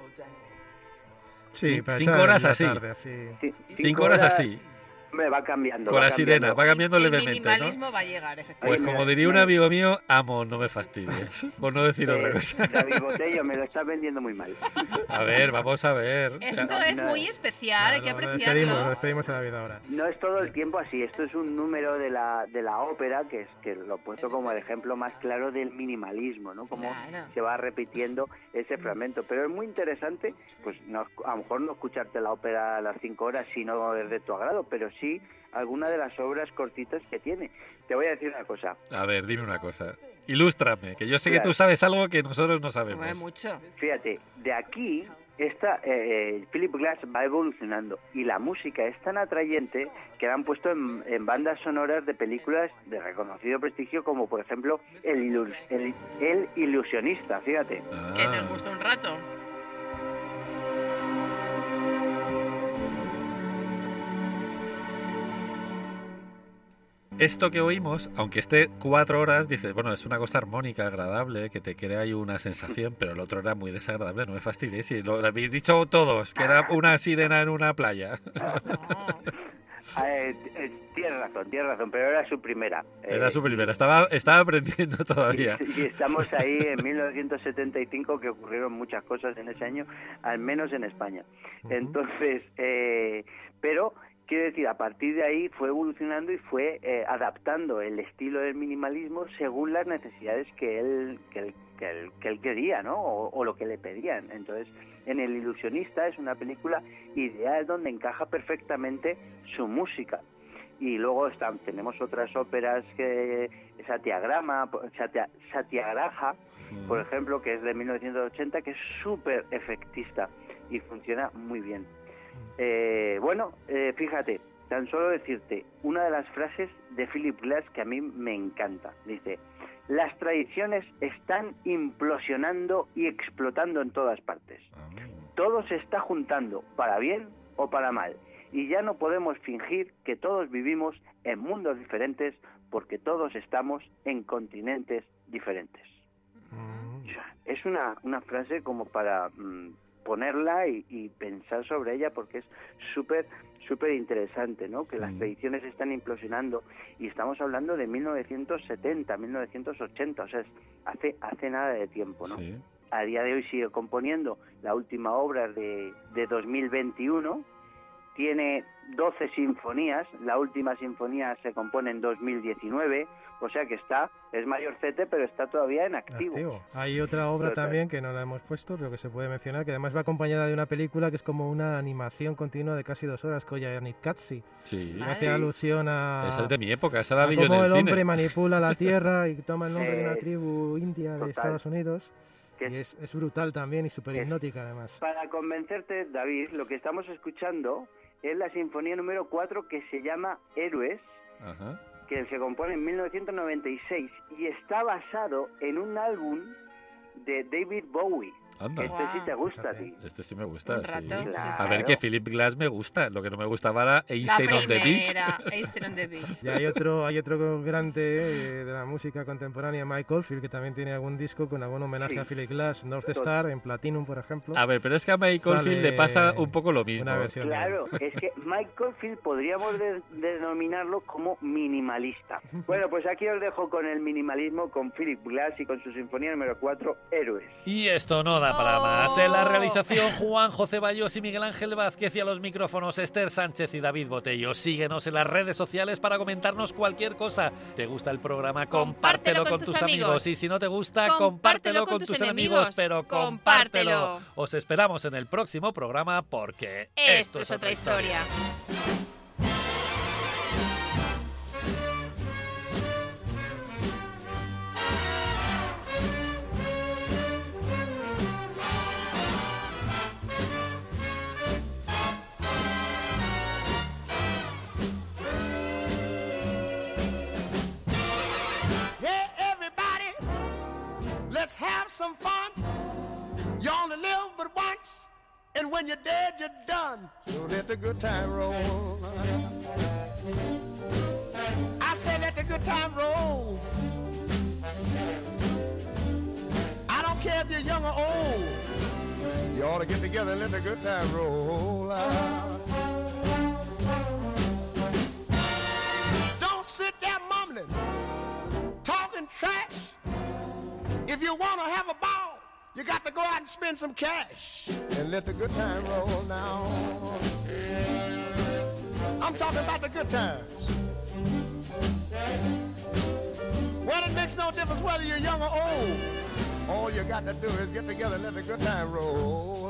Sí, para cinco echar horas la así. tarde, así. Sí, Cinco horas así. Me va cambiando. Con va la sirena, cambiando. va cambiando El levemente, ¿no? minimalismo va a llegar, efectivamente. Pues Oye, como me- diría un me- amigo mío, amo, no me fastidies. Por no decir otra Eh, cosa. David Botello, me lo estás vendiendo muy mal. A ver, vamos a ver. O sea, Esto es no, muy especial, hay que Lo despedimos, lo apreciarlo. despedimos a David ahora. No es todo el tiempo así, esto es un número de la, de la ópera que es que lo he puesto como el ejemplo más claro del minimalismo, ¿no? Como Claro. se va repitiendo ese fragmento. Pero es muy interesante, pues no, a lo mejor no escucharte la ópera a las cinco horas si no es de tu agrado, pero sí alguna de las obras cortitas que tiene. Te voy a decir una cosa. A ver, dime una cosa. Ilústrame, que yo sé que Claro. tú sabes algo que nosotros no sabemos. Mueve mucho. Fíjate, de aquí esta, eh, Philip Glass va evolucionando y la música es tan atrayente que la han puesto en, en bandas sonoras de películas de reconocido prestigio como por ejemplo El, Ilus- el, el Ilusionista, fíjate. Que Ah. nos gusta un rato. Esto que oímos, aunque esté cuatro horas, dices, bueno, es una cosa armónica, agradable, que te crea ahí una sensación, pero el otro era muy desagradable, no me fastidies. Y lo habéis dicho todos, que era una sirena en una playa. Eh, eh, tienes razón, tienes razón, pero era su primera. Era Eh, su primera, estaba, estaba aprendiendo todavía. Y, y estamos ahí en mil novecientos setenta y cinco, que ocurrieron muchas cosas en ese año, al menos en España. Entonces, eh, pero quiero decir, a partir de ahí fue evolucionando y fue eh, adaptando el estilo del minimalismo según las necesidades que él, que él, que él, que él quería, ¿no? O, o lo que le pedían. Entonces, en El Ilusionista es una película ideal donde encaja perfectamente su música. Y luego están, tenemos otras óperas, que Satyagrama, Satya, Satyagraha, por ejemplo, que es de mil novecientos ochenta, que es súper efectista y funciona muy bien. Eh, bueno, eh, fíjate, tan solo decirte una de las frases de Philip Glass que a mí me encanta. Dice: las tradiciones están implosionando y explotando en todas partes. Todo se está juntando, para bien o para mal. Y ya no podemos fingir que todos vivimos en mundos diferentes porque todos estamos en continentes diferentes. O sea, es una, una frase como para mmm, ponerla y, y pensar sobre ella, porque es súper, súper interesante, ¿no? Que las tradiciones están implosionando y estamos hablando de mil novecientos setenta, mil novecientos ochenta, o sea, es hace, hace nada de tiempo, ¿no? Sí. A día de hoy sigue componiendo. La última obra de, de dos mil veintiuno, tiene doce sinfonías, la última sinfonía se compone en dos mil diecinueve, o sea que está, es mayorcete, pero está todavía en activo. Activo. Hay otra obra Total. también que no la hemos puesto, pero que se puede mencionar, que además va acompañada de una película que es como una animación continua de casi dos horas, Koyaanisqatsi. Sí. Que hace alusión a... Esa es de mi época, esa la a vi yo en cómo el el cine. hombre manipula la tierra y toma el nombre de una Eh, tribu india de total. Estados Unidos. Que Y es, es brutal también y súper hipnótica además. Para convencerte, David, lo que estamos escuchando es la sinfonía número cuatro, que se llama Héroes, Ajá. que se compone en mil novecientos noventa y seis y está basado en un álbum de David Bowie. Anda. Este sí te gusta a ti. Este sí me gusta, Un sí. rato, sí, sí. A ver, que Philip Glass me gusta. Lo que no me gustaba era Einstein La on the Beach. primera, Einstein on the Beach. Y hay otro, hay otro grande eh, de la música contemporánea, Mike Oldfield, que también tiene algún disco con algún homenaje Sí. a Philip Glass, North Total. Star, en Platinum, por ejemplo. A ver, pero es que a Mike Sale Oldfield le pasa un poco lo mismo. una versión de- Claro, es que Michael Field podríamos de- denominarlo como minimalista. Bueno, pues aquí os dejo con el minimalismo, con Philip Glass y con su sinfonía número cuatro, Héroes. Y esto no da para más. En la realización, Juan José Bayos y Miguel Ángel Vázquez, y a los micrófonos, Esther Sánchez y David Botello. Síguenos en las redes sociales para comentarnos cualquier cosa. ¿Te gusta el programa? Compártelo, con, tus amigos. Y si no te gusta, compártelo, con, tus enemigos, pero compártelo. Compártelo. Os esperamos en el próximo programa, porque Esto es otra historia. have some fun. You only live but once, and when you're dead, you're done. So let the good time roll. I said let the good time roll. I don't care if you're young or old. You ought to get together and let the good time roll. Don't sit there mumbling, talking trash. If you want to have a ball, you got to go out and spend some cash and let the good time roll now. I'm talking about the good times. Well, it makes no difference whether you're young or old. All you got to do is get together and let the good time roll.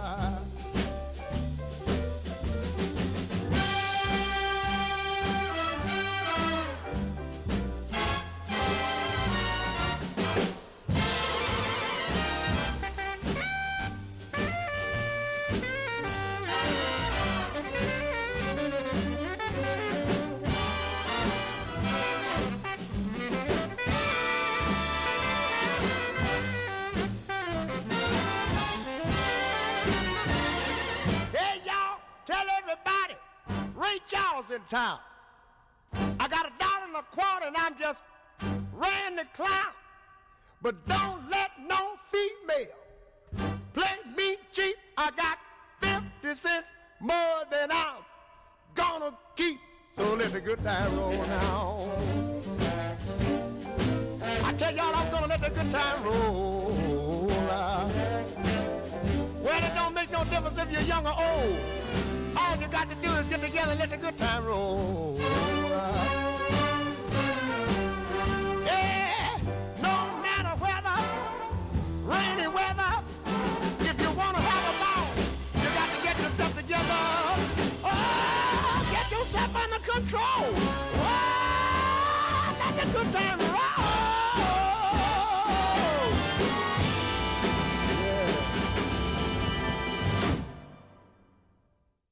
Charles in town. I got a dollar and a quarter and I'm just ran the clown. But don't let no female play me cheap. I got fifty cents more than I'm gonna keep. So let the good time roll now. I tell y'all I'm gonna let the good time roll. Well, it don't make no difference if you're young or old. All you got to do is get together and let the good time roll. Yeah, no matter whether, rainy weather, if you want to have a ball, you got to get yourself together. Oh, get yourself under control. Oh, let the good time roll.